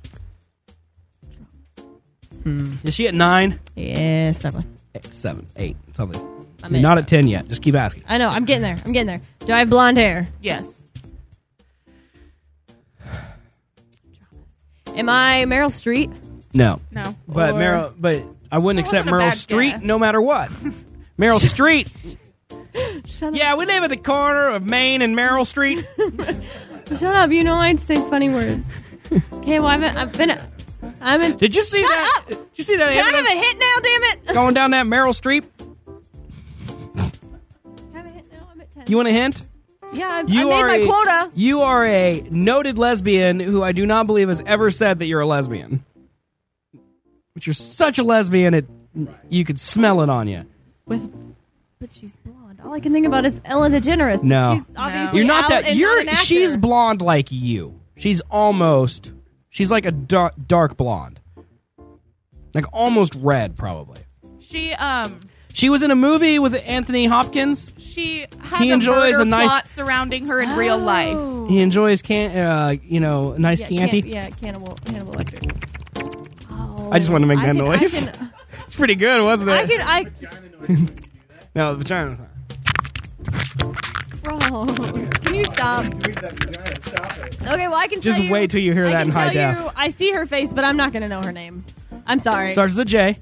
Is she at 9? Yes, definitely. 8, 7, 8, something. I'm You're in. not at 10 yet. Just keep asking. I know. I'm getting there. Do I have blonde hair? Yes. Am I Meryl Streep? No. No. But Or- but I wouldn't accept wasn't a Meryl bad Streep guess. no matter what. Meryl Streep. Shut Yeah, we live at the corner of Main and Meryl Street. up. Shut up. You know I say funny words. Okay, well, I'm in. Did you see Shut that? up! Did you see that? Can I have ambulance a hit now, damn it? going down that Meryl Streep? Can I have a hit now? I'm at 10. You want a hint? Yeah, I You made are my a, quota. You are a noted lesbian who I do not believe has ever said that you're a lesbian. But you're such a lesbian, you could smell it on you. But she's blonde. All I can think about is Ellen DeGeneres. But No. she's obviously You're not out that. and You're. not an actor. She's blonde like you. She's almost. She's like a dark blonde, like almost red, probably. She She was in a movie with Anthony Hopkins. she had He a enjoys murder a nice- plot surrounding her in real life. Oh. He enjoys nice Chianti. Hannibal Lecter. Oh, I just wanted to make that noise. It's pretty good, wasn't it? No, the vagina. Can you stop? Okay, well, I can Just tell you. wait till you hear I that can in high tell def. you, I see her face, but I'm not going to know her name. I'm sorry. Starts with a J.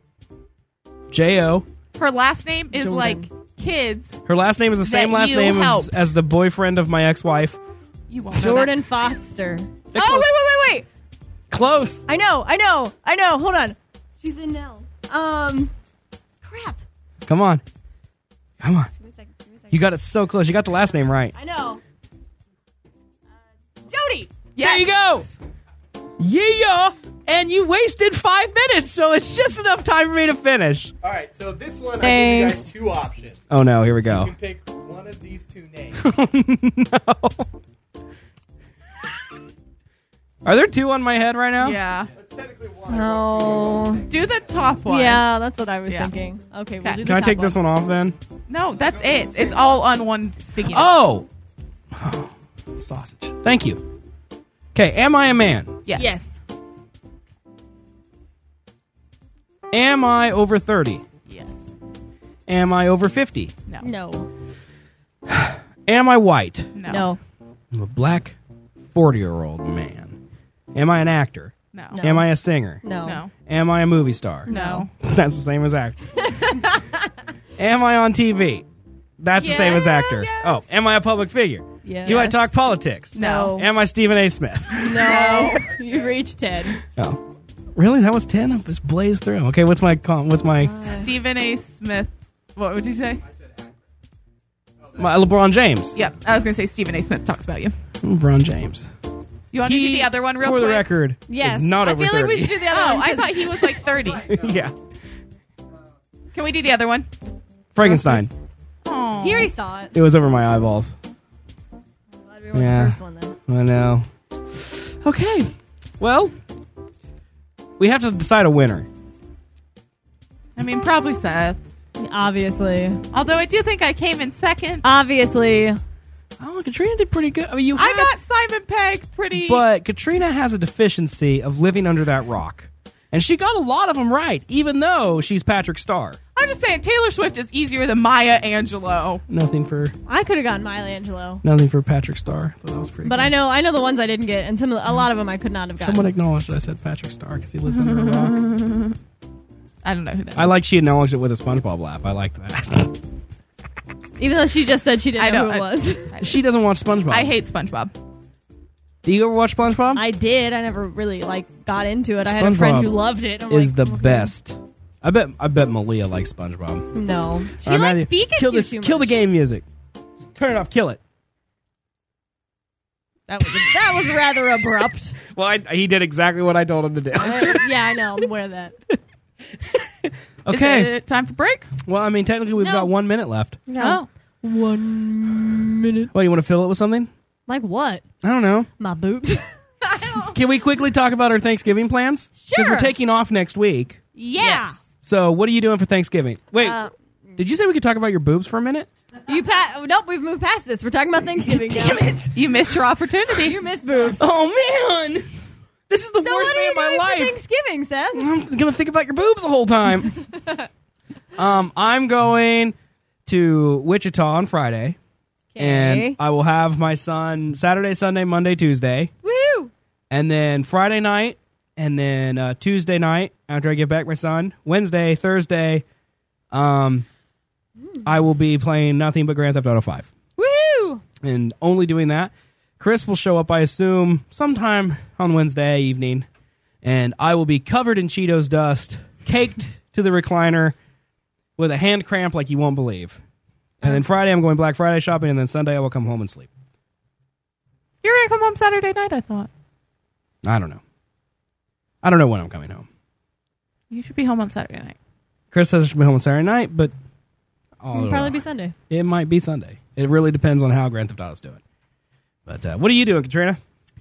J-O. Her last name is Jordan. like kids. Her last name is the same That last you name helped. as the boyfriend of my ex-wife. You won't know Jordan Foster. They're Oh, close. wait. Close. I know. Hold on. She's in Nell. Crap. Come on. Give me a second. You got it so close. You got the last name right. I know. Jody. Yes. There you go. Yeah. And you wasted 5 minutes, so it's just enough time for me to finish. All right, so this one, I give you Thanks. guys two options. Oh, no. Here we You go. can pick one of these two names. Are there two on my head right now? Yeah. That's technically one. Oh. Do the top one. Yeah, that's what I was Yeah. thinking. Okay, we'll Okay. do the Can I top take this one off then? No, that's it. It's all on one sticky note. Oh. Sausage. Thank you. Okay, am I a man? Yes. Am I over 30? Yes. Am I over 50? No. No. Am I white? No. I'm a black 40-year-old man. Am I an actor? No. No. Am I a singer? No. No. Am I a movie star? No. That's the same as actor. Am I on TV? That's the same as actor. Yes. Oh, am I a public figure? Yes. Do I talk politics? No. Am I Stephen A. Smith? No. You reached 10. Oh. Really? That was 10? I just blazed through. Okay, what's my Stephen A. Smith. What would you say? my LeBron James? Yep. I was going to say Stephen A. Smith talks about you. LeBron James. You want to do the other one real for quick? the record, Yes. is not I over feel 30. like we should do the other Oh, one. I 'cause- thought he was like 30. Yeah. Can we do the other one? Frankenstein. Oh. He already saw it. It was over my eyeballs. Glad we went Yeah. the first one then. I know. Okay. Well, we have to decide a winner. I mean, probably Seth. Obviously. Although I do think I came in second. Obviously. Oh, Katrina did pretty good. I mean, I got Simon Pegg pretty. But Katrina has a deficiency of living under that rock. And she got a lot of them right, even though she's Patrick Starr. I'm just saying, Taylor Swift is easier than Maya Angelou. Nothing for I could have gotten Maya Angelou. Patrick Starr. Thought that was pretty But good. I know the ones I didn't get, and a lot of them I could not have gotten. Someone acknowledged that I said Patrick Starr because he lives under a rock. I don't know who that is. I like she acknowledged it with a SpongeBob laugh. I liked that. Even though she just said she didn't know who it was. She doesn't watch SpongeBob. I hate SpongeBob. Do you ever watch SpongeBob? I did. I never really got into it. I had a friend SpongeBob who loved it. I'm is like, the okay. best. I bet Malia likes SpongeBob. No. She All right, likes Matthew, Pikachu kill too Kill the much. game music. Turn it off. Kill it. That was rather abrupt. Well, he did exactly what I told him to do. Yeah, I know. I'm aware of that. Okay. Is it time for break? Well, I mean, technically, we've No. got 1 minute left. No. 1 minute. Well, you want to fill it with something? Like what? I don't know. My boobs. Can we quickly talk about our Thanksgiving plans? Because Sure. we're taking off next week. Yeah. So, what are you doing for Thanksgiving? Wait, Uh, did you say we could talk about your boobs for a minute? Nope, we've moved past this. We're talking about Thanksgiving now. Damn it. You missed your opportunity. You missed boobs. Oh, man! This is the So worst what are day you of my doing for life. Thanksgiving, Seth? I'm going to think about your boobs the whole time. I'm going to Wichita on Friday. And I will have my son Saturday, Sunday, Monday, Tuesday. Woo! And then Friday night, and then Tuesday night after I get back my son. Wednesday, Thursday, I will be playing nothing but Grand Theft Auto 5. Woo! And only doing that. Chris will show up, I assume, sometime on Wednesday evening. And I will be covered in Cheetos dust, caked to the recliner with a hand cramp like you won't believe. And then Friday, I'm going Black Friday shopping, and then Sunday, I will come home and sleep. You're going to come home Saturday night, I thought. I don't know. I don't know when I'm coming home. You should be home on Saturday night. Chris says I should be home on Saturday night, but It'll probably be Sunday. It might be Sunday. It really depends on how Grand Theft Auto's doing. But what are you doing, Katrina?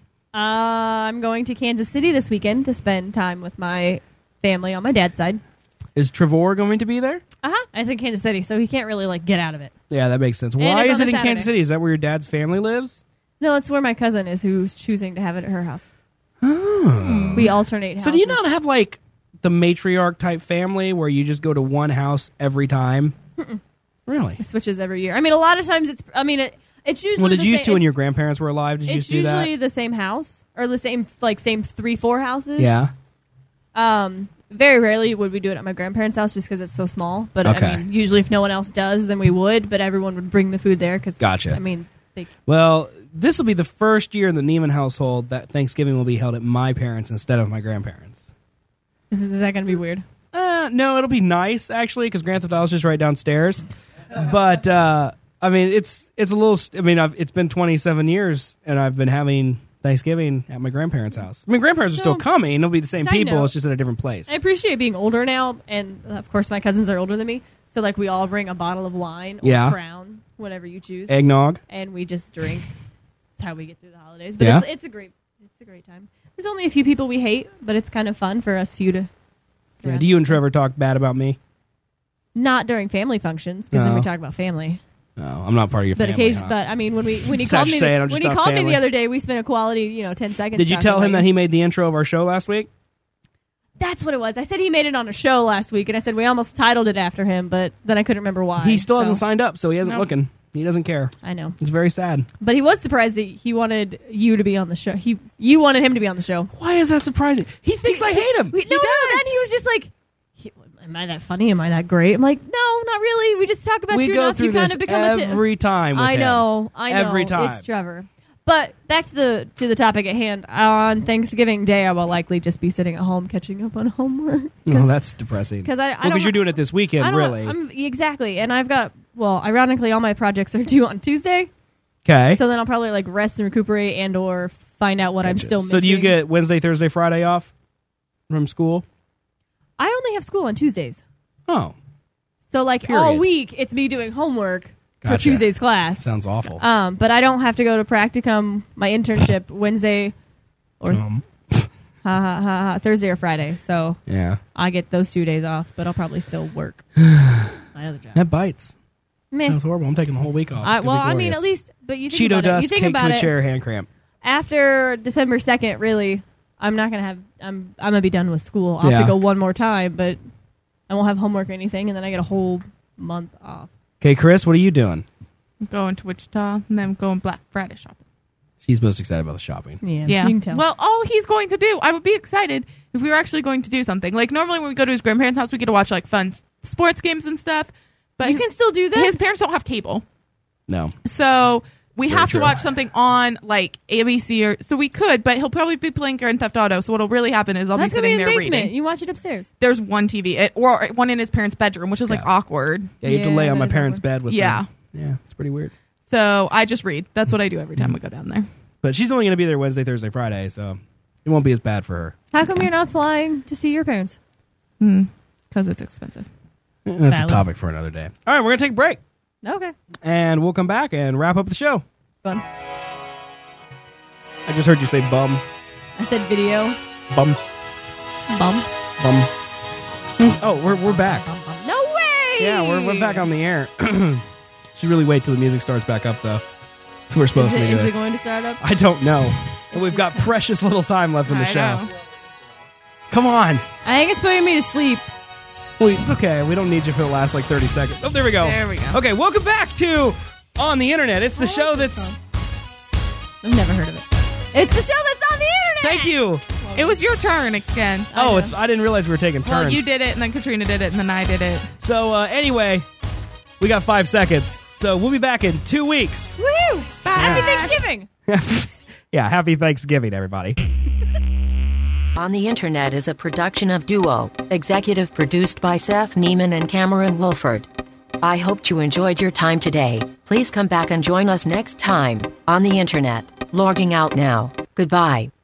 I'm going to Kansas City this weekend to spend time with my family on my dad's side. Is Trevor going to be there? It's in Kansas City, so he can't really get out of it. Yeah, that makes sense. And Why it's is on it a in Kansas Saturday. City? Is that where your dad's family lives? No, that's where my cousin is, who's choosing to have it at her house. Oh. We alternate houses. So do you not have like the matriarch type family where you just go to one house every time? Really? It switches every year. I mean, a lot of times it's usually. Well, did the you used same, to when your grandparents were alive? Did you It's used to do that? usually the same house or the same 3-4 houses. Yeah. Very rarely would we do it at my grandparents' house just because it's so small. But Okay. I mean, usually if no one else does, then we would. But everyone would bring the food there because. Gotcha. I mean, Well, this will be the first year in the Neiman household that Thanksgiving will be held at my parents instead of my grandparents. is that going to be weird? No, it'll be nice actually because Grand Theft Auto's just right downstairs. But I mean, it's a little. I mean, it's been 27 years, and I've been having Thanksgiving at my grandparents' house. I mean, grandparents are still coming. It'll be the same Side people. note, It's just at a different place. I appreciate being older now, and of course my cousins are older than me. So like we all bring a bottle of wine or Yeah. Crown, whatever you choose, Eggnog. and we just drink. That's how we get through the holidays. But Yeah. it's a great time. There's only a few people we hate, but it's kind of fun for us few to. Yeah, do you and Trevor talk bad about me? Not during family functions because then we No. talk about family. No, I'm not part of your But family. occasionally, huh? but I mean, when he Besides called me, saying I'm just when he not called me family. the other day, we spent a quality 10 seconds. Did you talking tell him about that you. he made the intro of our show last week? That's what it was. I said he made it on a show last week, and I said we almost titled it after him, but then I couldn't remember why. He still hasn't so- signed up, so he isn't Nope. looking. He doesn't care. I know, It's very sad. but he was surprised that he wanted you to be on the show. You wanted him to be on the show. Why is that surprising? He thinks I hate him. No, then he was just like, "Am I that funny? Am I that great?" I'm like, "No, not really. We just talk about We you go enough. through You kind this of become every time with I him. know. Every time. It's Trevor. But back to the topic at hand. On Thanksgiving Day, I will likely just be sitting at home catching up on homework. Oh, that's depressing. Because I Because you're doing it this weekend, really. Exactly. And I've got, ironically, all my projects are due on Tuesday. Okay. So then I'll probably rest and recuperate and or find out what I'm still missing. So do you get Wednesday, Thursday, Friday off from school? I only have school on Tuesdays. Oh, So all Period. week it's me doing homework for Gotcha. Tuesday's class. sounds awful. But I don't have to go to practicum, my internship, Wednesday or Thursday or Friday. So yeah. I get those 2 days off, but I'll probably still work my other job. That bites. Meh. Sounds horrible. I'm taking the whole week off. It's gonna be I mean, glorious. at least, but you think Cheeto about it. You dust, think cake about to a it. chair, hand cramp. After December 2nd, really, I'm not gonna have. I'm gonna be done with school. I'll have Yeah. to go one more time, but I won't have homework or anything, and then I get a whole month off. Okay, Chris, what are you doing? I'm going to Wichita and then I'm going Black Friday shopping. She's most excited about the shopping. Yeah, Yeah. you can tell. Well, all he's going to do, I would be excited if we were actually going to do something. Like normally when we go to his grandparents' house, we get to watch fun sports games and stuff. But you can still do that. his parents don't have cable. No. So we Very have true. to watch something on ABC or so we could, but he'll probably be playing Grand Theft Auto. So what'll really happen is I'll That's be gonna be sitting in there the basement. reading. You watch it upstairs. There's one TV or one in his parents' bedroom, which is Yeah. awkward. Yeah, you have to Yeah, lay on that my is parents' awkward. bed with Yeah. them. Yeah, it's pretty weird. So I just read. That's what I do every time we go down there. But she's only going to be there Wednesday, Thursday, Friday, so it won't be as bad for her. How come you're not flying to see your parents? Because it's expensive. That's Valid. a topic for another day. All right, we're going to take a break, Okay, and we'll come back and wrap up the show. fun. I just heard you say bum. I said video. Bum. Bum. Bum. Oh, we're back. No way. Yeah, we're back on the air. Should really wait till the music starts back up, though. That's what we're supposed to be Is doing. it going to start up? I don't know. And we've got precious little time left in the I show. know. Come on. I think it's putting me to sleep. Well, it's okay. We don't need you for the last 30 seconds. Oh, there we go. There we go. Okay, welcome back to on the internet. It's the show that's... I've never heard of it. It's the show that's on the internet. Thank you. It was your turn again. Oh, I didn't realize we were taking turns. Well, you did it, and then Katrina did it, and then I did it. So anyway, we got 5 seconds. So we'll be back in 2 weeks. Woohoo! Happy Thanksgiving. Yeah, happy Thanksgiving, everybody. On the Internet is a production of Duo, executive produced by Seth Neiman and Cameron Wolford. I hope you enjoyed your time today. Please come back and join us next time on the Internet. Logging out now. Goodbye.